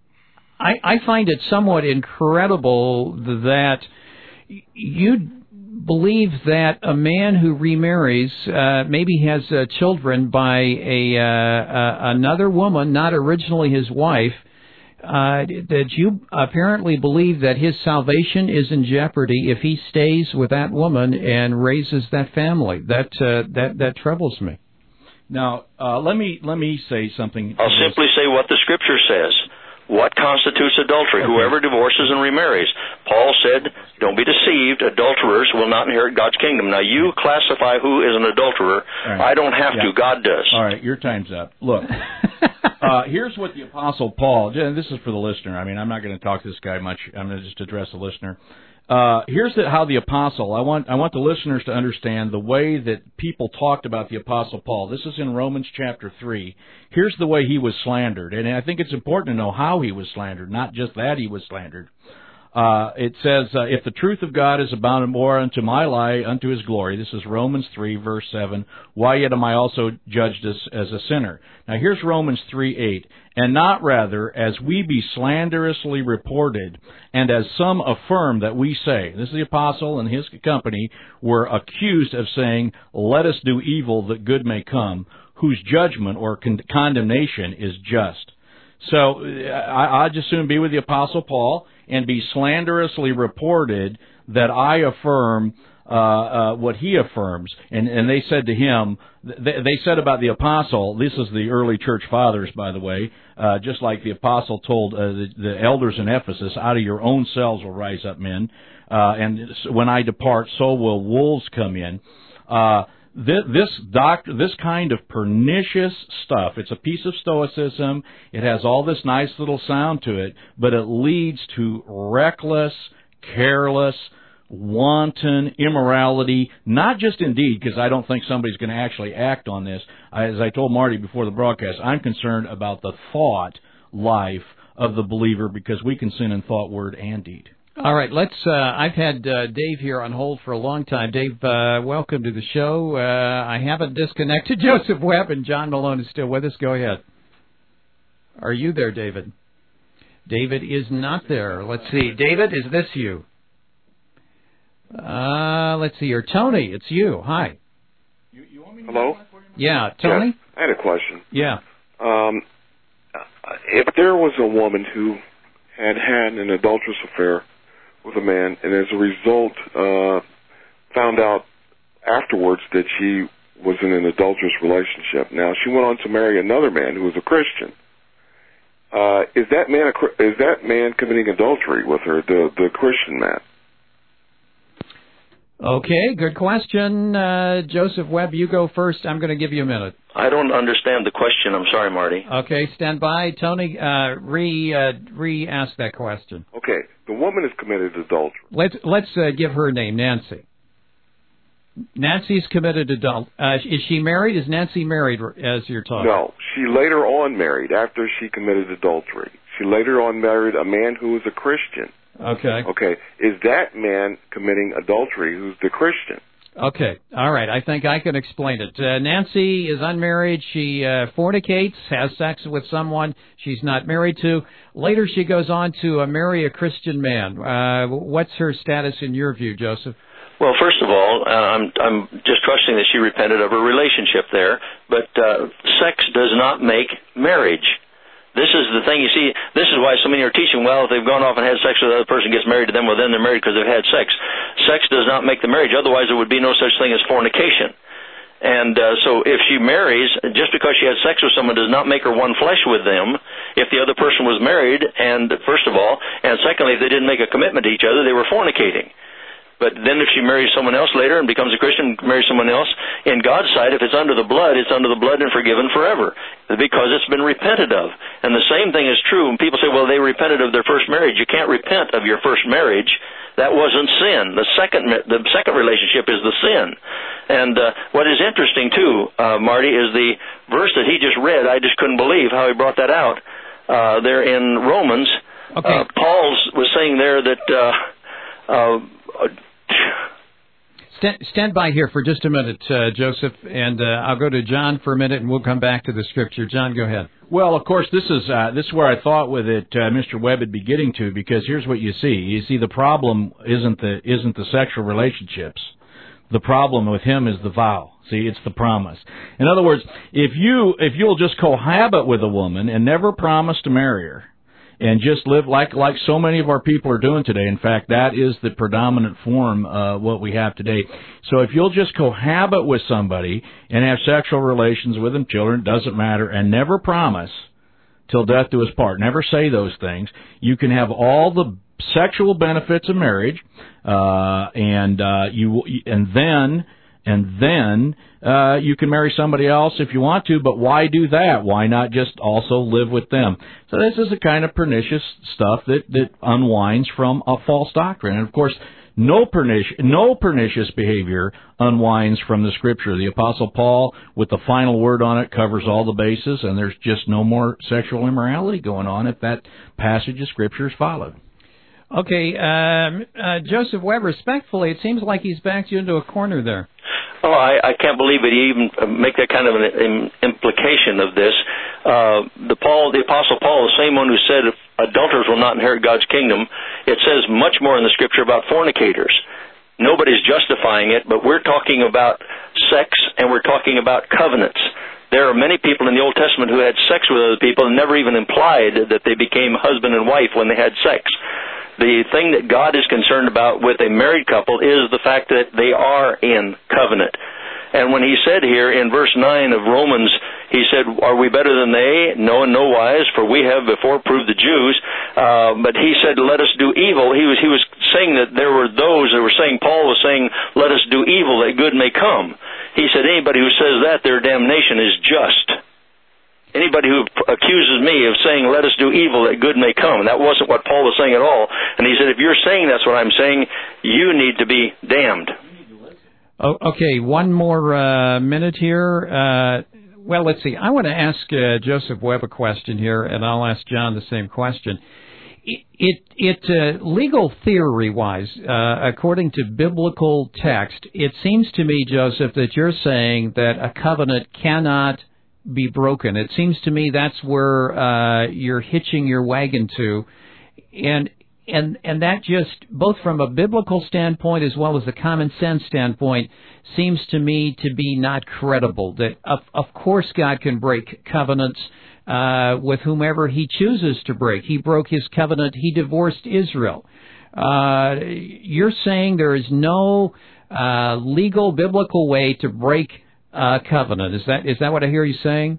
I I find it somewhat incredible that you believe that a man who remarries uh, maybe has uh, children by a uh, uh, another woman, not originally his wife. Uh, that you apparently believe that his salvation is in jeopardy if he stays with that woman and raises that family. That uh, that that troubles me.
Now, uh, let me let me say something.
I'll simply say what the Scripture says. What constitutes adultery? Okay. Whoever divorces and remarries. Paul said, don't be deceived, adulterers will not inherit God's kingdom. Now, you classify who is an adulterer. Right. I don't have yeah. to. God does.
All right, your time's up. Look, uh, here's what the Apostle Paul, this is for the listener. I mean, I'm not going to talk to this guy much. I'm going to just address the listener. Uh, here's the, how the Apostle, I want I want the listeners to understand the way that people talked about the Apostle Paul. This is in Romans chapter three. Here's the way he was slandered, and I think it's important to know how he was slandered, not just that he was slandered. Uh, it says, uh, if the truth of God is abounded more unto my lie, unto his glory. This is Romans three, verse seven. Why yet am I also judged as, as a sinner? Now here's Romans three, eight. And not rather, as we be slanderously reported, and as some affirm that we say. This is the apostle and his company were accused of saying, let us do evil that good may come, whose judgment or con- condemnation is just. So I, I'd just soon be with the Apostle Paul and be slanderously reported that I affirm uh, uh, what he affirms. And, and they said to him, they, they said about the Apostle, this is the early church fathers, by the way, uh, just like the Apostle told uh, the, the elders in Ephesus, out of your own selves will rise up men, uh, and when I depart, so will wolves come in. Uh, This doctor, this kind of pernicious stuff, it's a piece of Stoicism, it has all this nice little sound to it, but it leads to reckless, careless, wanton immorality, not just in deed, because I don't think somebody's going to actually act on this. As I told Marty before the broadcast, I'm concerned about the thought life of the believer, because we can sin in thought, word, and deed.
All right, let's. Uh, I've had uh, Dave here on hold for a long time. Dave, uh, welcome to the show. Uh, I haven't disconnected. Joseph Webb and John Malone is still with us. Go ahead. Are you there, David? David is not there. Let's see. David, is this you? Uh, let's see here. Tony, it's you. Hi.
You, you want me to Hello?
Yeah, Tony?
Yes, I had a question.
Yeah.
Um, if there was a woman who had had an adulterous affair with a man, and as a result uh, found out afterwards that she was in an adulterous relationship. Now, she went on to marry another man who was a Christian. Uh, is that man a, is that man committing adultery with her, the, the Christian man?
Okay, good question. Uh, Joseph Webb, you go first. I'm going to give you a minute.
I don't understand the question. I'm sorry, Marty.
Okay, stand by. Tony, uh, re, uh, re-ask that question.
Okay, the woman has committed adultery.
Let's, let's uh, give her name, Nancy. Nancy's committed adultery. Uh, is she married? Is Nancy married as you're talking?
No, she later on married after she committed adultery. She later on married a man who was a Christian.
Okay.
Okay. Is that man committing adultery who's the Christian?
Okay. All right. I think I can explain it. Uh, Nancy is unmarried. She uh, fornicates, has sex with someone she's not married to. Later she goes on to uh, marry a Christian man. Uh, what's her status in your view, Joseph?
Well, first of all, uh, I'm I'm just trusting that she repented of her relationship there. But uh, sex does not make marriage. This is the thing, you see, this is why so many are teaching, well, if they've gone off and had sex with the other person, gets married to them, well, then they're married because they've had sex. Sex does not make the marriage. Otherwise, there would be no such thing as fornication. And uh, so if she marries, just because she had sex with someone does not make her one flesh with them if the other person was married, and first of all, and secondly, if they didn't make a commitment to each other, they were fornicating. But then if she marries someone else later and becomes a Christian, marries someone else, in God's sight, if it's under the blood, it's under the blood and forgiven forever because it's been repented of. And the same thing is true when people say, well, they repented of their first marriage. You can't repent of your first marriage. That wasn't sin. The second the second relationship is the sin. And uh, what is interesting, too, uh, Marty, is the verse that he just read. I just couldn't believe how he brought that out. Uh, there in Romans,
okay.
uh, Paul was saying there that... Uh, uh,
Stand, stand by here for just a minute, uh, Joseph, and uh, I'll go to John for a minute, and we'll come back to the Scripture. John, go ahead.
Well, of course, this is uh, this is where I thought with it, uh, Mister Webb would be getting to, because here's what you see. You see, the problem isn't the isn't the sexual relationships. The problem with him is the vow. See, it's the promise. In other words, if you if you'll just cohabit with a woman and never promise to marry her, and just live like like so many of our people are doing today. In fact, that is the predominant form of what we have today. So if you'll just cohabit with somebody and have sexual relations with them, children, doesn't matter, and never promise till death do us part, never say those things, you can have all the sexual benefits of marriage, uh, and uh, you and then. And then uh, you can marry somebody else if you want to, but why do that? Why not just also live with them? So this is the kind of pernicious stuff that, that unwinds from a false doctrine. And, of course, no pernicious, no pernicious behavior unwinds from the Scripture. The Apostle Paul, with the final word on it, covers all the bases, and there's just no more sexual immorality going on if that passage of Scripture is followed.
Okay, um, uh, Joseph Webb, respectfully, it seems like he's backed you into a corner there.
Oh, I, I can't believe it. You even make that kind of an im- implication of this. Uh, the Paul, the Apostle Paul, the same one who said adulterers will not inherit God's kingdom, it says much more in the Scripture about fornicators. Nobody's justifying it, but we're talking about sex and we're talking about covenants. There are many people in the Old Testament who had sex with other people and never even implied that they became husband and wife when they had sex. The thing that God is concerned about with a married couple is the fact that they are in covenant. And when he said here in verse nine of Romans, he said, are we better than they? No, in no wise, for we have before proved the Jews. Uh, but he said, let us do evil. He was, he was saying that there were those that were saying, Paul was saying, let us do evil that good may come. He said, anybody who says that, their damnation is just. Anybody who accuses me of saying, let us do evil that good may come. That wasn't what Paul was saying at all. And he said, if you're saying that's what I'm saying, you need to be damned.
Oh, okay, one more uh, minute here. Uh, well, let's see. I want to ask uh, Joseph Webb a question here, and I'll ask John the same question. It, it, it uh, legal theory-wise, uh, according to biblical text, it seems to me, Joseph, that you're saying that a covenant cannot be broken. It seems to me that's where uh, you're hitching your wagon to, and and and that just, both from a biblical standpoint as well as a common sense standpoint, seems to me to be not credible. That of of course God can break covenants uh, with whomever He chooses to break. He broke His covenant. He divorced Israel. Uh, you're saying there is no uh, legal biblical way to break Uh, covenant. Is that is that what I hear you saying?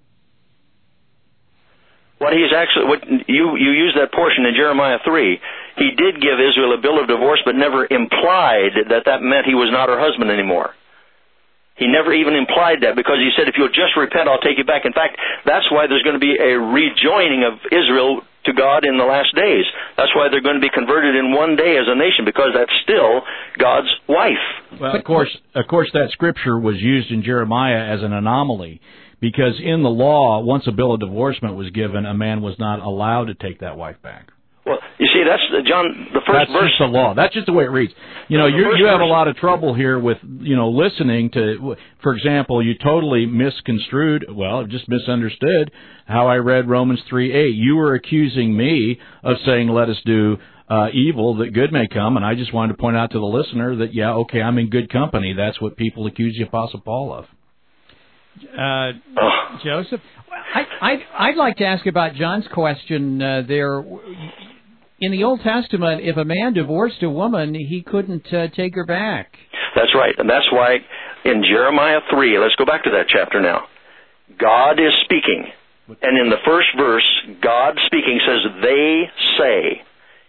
What he's actually, what you you use that portion in Jeremiah three. He did give Israel a bill of divorce, but never implied that that meant he was not her husband anymore. He never even implied that, because he said, if you'll just repent, I'll take you back. In fact, that's why there's going to be a rejoining of Israel to God in the last days. That's why they're going to be converted in one day as a nation, because that's still God's wife.
Well, of course, of course, that scripture was used in Jeremiah as an anomaly, because in the law, once a bill of divorcement was given, a man was not allowed to take that wife back.
Well, you see, that's John. The first
that's
verse.
That's just the law. That's just the way it reads. You know, you you have a lot of trouble here with you know listening to. For example, you totally misconstrued. Well, just misunderstood how I read Romans three eight. You were accusing me of saying, "Let us do uh, evil that good may come," and I just wanted to point out to the listener that yeah, okay, I'm in good company. That's what people accuse the Apostle Paul of.
Uh, Joseph, I, I'd, I'd like to ask about John's question uh, there. In the Old Testament, if a man divorced a woman, he couldn't uh, take her back.
That's right, and that's why in Jeremiah three, let's go back to that chapter now, God is speaking, and in the first verse, God speaking says, they say.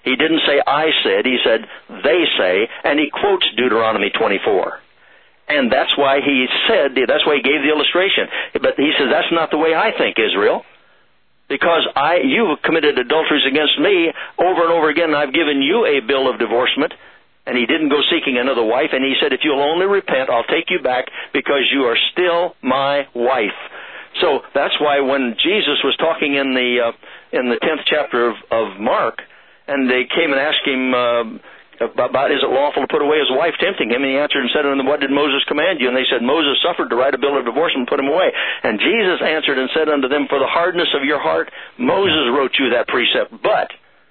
He didn't say I said, he said they say, and he quotes Deuteronomy twenty-four. And that's why he said, that's why he gave the illustration. But he says, that's not the way I think, Israel. Because I, you committed adulteries against me over and over again, and I've given you a bill of divorcement. And he didn't go seeking another wife, and he said, if you'll only repent, I'll take you back because you are still my wife. So that's why when Jesus was talking in the uh, in the tenth chapter of, of Mark, and they came and asked him uh, about is it lawful to put away his wife, tempting him, and he answered and said to them, what did Moses command you? And they said, Moses suffered to write a bill of divorce and put him away. And Jesus answered and said unto them, for the hardness of your heart, Moses wrote you that precept. But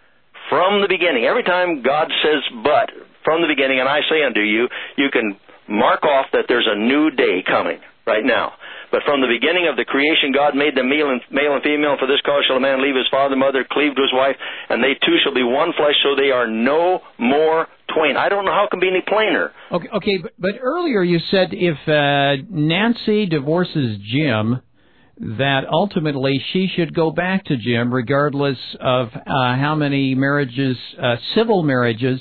from the beginning, every time God says but, from the beginning, and I say unto you, you can mark off that there's a new day coming right now. But from the beginning of the creation, God made them male and, male and female. For this cause shall a man leave his father and mother, cleave to his wife, and they two shall be one flesh, so they are no more twain. I don't know how it can be any plainer.
Okay, okay but, but earlier you said if uh, Nancy divorces Jim, that ultimately she should go back to Jim regardless of uh, how many marriages, uh, civil marriages,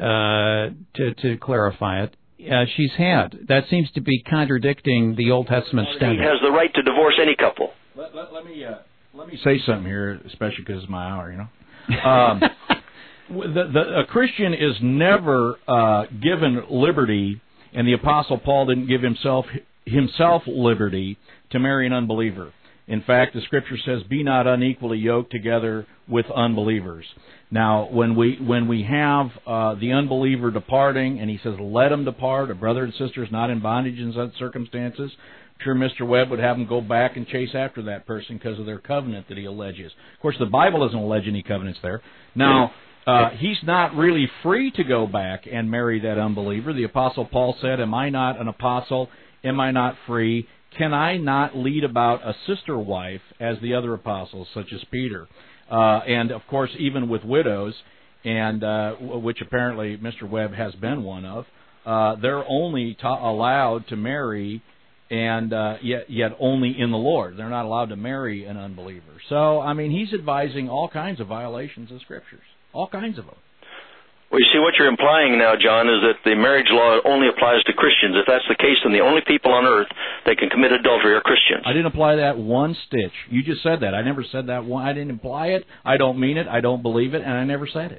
uh, to, to clarify it, uh, she's had. That seems to be contradicting the Old Testament standard.
He has the right to divorce any couple.
Let, let, let me uh, let me say something here, especially because it's my hour, you know. Um, the, the, a Christian is never uh, given liberty, and the Apostle Paul didn't give himself himself liberty to marry an unbeliever. In fact, the Scripture says, be not unequally yoked together with unbelievers. Now, when we when we have uh, the unbeliever departing, and he says, let him depart, a brother and sister is not in bondage in such circumstances, I'm sure Mister Webb would have him go back and chase after that person because of their covenant that he alleges. Of course, the Bible doesn't allege any covenants there. Now, uh, he's not really free to go back and marry that unbeliever. The Apostle Paul said, am I not an apostle? Am I not free? Can I not lead about a sister wife as the other apostles, such as Peter? Uh, and, of course, even with widows, and uh, which apparently Mister Webb has been one of, uh, they're only ta- allowed to marry, and uh, yet, yet only in the Lord. They're not allowed to marry an unbeliever. So, I mean, he's advising all kinds of violations of Scriptures, all kinds of them.
Well, you see, what you're implying now, John, is that the marriage law only applies to Christians. If that's the case, then the only people on earth that can commit adultery are Christians.
I didn't apply that one stitch. You just said that. I never said that one. I didn't imply it. I don't mean it. I don't believe it, and I never said it.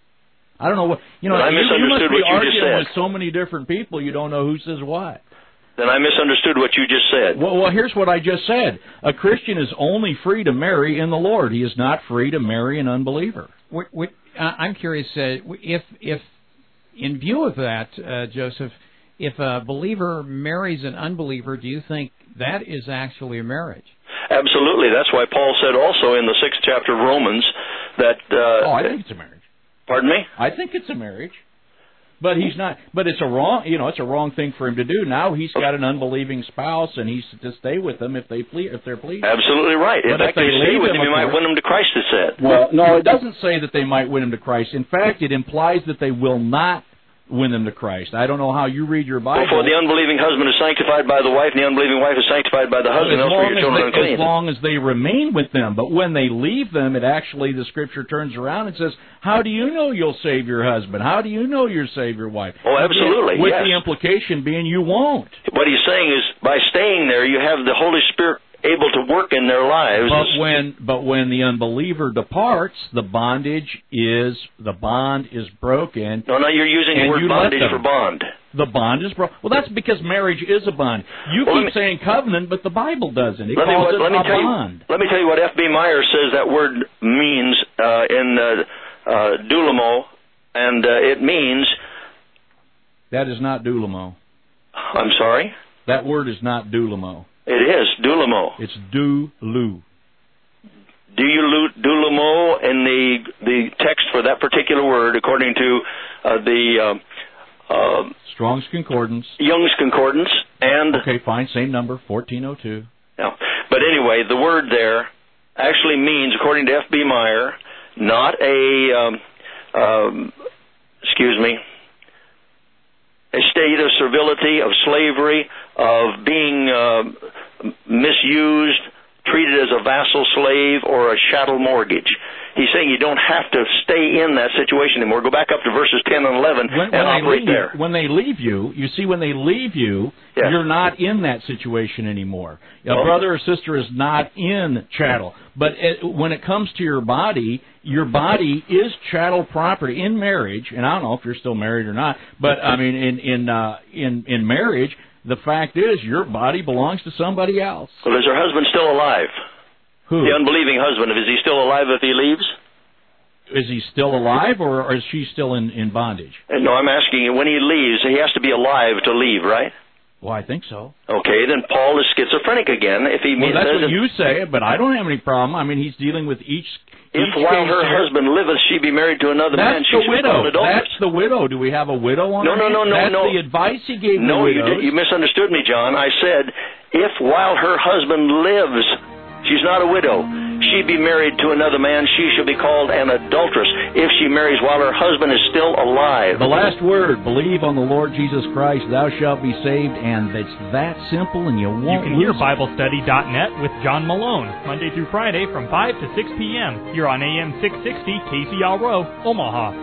I don't know what you know.
Well, I
you,
misunderstood
you must be
what you
arguing
just said.
with so many different people. You don't know who says what.
Then I misunderstood what you just said.
Well, well, here's what I just said. A Christian is only free to marry in the Lord. He is not free to marry an unbeliever.
What, what, uh, I'm curious, uh, if if. In view of that, uh, Joseph, if a believer marries an unbeliever, do you think that is actually a marriage?
Absolutely. That's why Paul said also in the sixth chapter of Romans that... Uh,
oh, I think it's a marriage.
Pardon me?
I think it's a marriage. But he's not. But it's a wrong, you know, it's a wrong thing for him to do. Now he's got an unbelieving spouse, and he's to stay with them if they ple- if they're pleased.
Absolutely right.
But
in fact, if you stay with him, you might win them to Christ. It said.
Well, no, it doesn't say that they might win them to Christ. In fact, it implies that they will not win them to Christ. I don't know how you read your Bible.
Well, for the unbelieving husband is sanctified by the wife, and the unbelieving wife is sanctified by the husband, else for your children unclean.
As long as they remain with them. But when they leave them, it actually, the Scripture turns around and says, how do you know you'll save your husband? How do you know you'll save your wife?
Oh, absolutely,
With
yes.
the implication being you won't.
What he's saying is, by staying there, you have the Holy Spirit able to work in their lives.
But when but when the unbeliever departs, the bondage is the bond is broken.
No, no, you're using the word bondage for bond.
The bond is broken. Well, that's because marriage is a bond. You
well,
keep me, saying covenant, but the Bible doesn't. It
let
calls
me,
it
let me
a
tell
bond.
You, let me tell you what F B Meyer says that word means uh, in uh, uh, Dulamo, and uh, it means...
That is not Dulamo.
I'm sorry?
That word is not Dulamo.
It is, Dulamo.
It's du-lu.
Do you Dulamo in the the text for that particular word, according to uh, the uh, uh,
Strong's Concordance,
Young's Concordance, and
okay, fine, same number, fourteen oh two.
Yeah, but anyway, the word there actually means, according to F B Meyer, not a um, um, excuse me. a state of servility, of slavery, of being uh, misused, treated as a vassal slave or a chattel mortgage. He's saying you don't have to stay in that situation anymore. Go back up to verses ten and eleven
when,
and
when
operate
leave,
there.
When they leave you, you see, when they leave you,
yes.
you're not in that situation anymore. A
well,
brother or sister is not in chattel. But it, when it comes to your body, your body is chattel property in marriage. And I don't know if you're still married or not, but I mean, in in uh, in in marriage, the fact is your body belongs to somebody else.
Well, is her husband still alive?
Who?
The unbelieving husband. Is he still alive if he leaves?
Is he still alive, or, or is she still in, in bondage?
No, I'm asking you, when he leaves, he has to be alive to leave, right?
Well, I think so.
Okay, then Paul is schizophrenic again. If he
well,
means,
that's what you say, but I don't have any problem. I mean, he's dealing with each.
If
each
while her
there.
husband liveth, she be married to another
that's
man, she
the widow.
That's
the widow. Do we have a widow on?
No, no, no, no,
that's
no.
the advice he gave.
No,
the
you did, you misunderstood me, John. I said, if while her husband lives, she's not a widow, she be married to another man, she shall be called an adulteress if she marries while her husband is still alive.
The last word, believe on the Lord Jesus Christ, thou shalt be saved, and it's that simple, and you won't
You can hear Bible Study dot net with John Malone, Monday through Friday from five to six p.m. here on A M six sixty K C L R O, Omaha.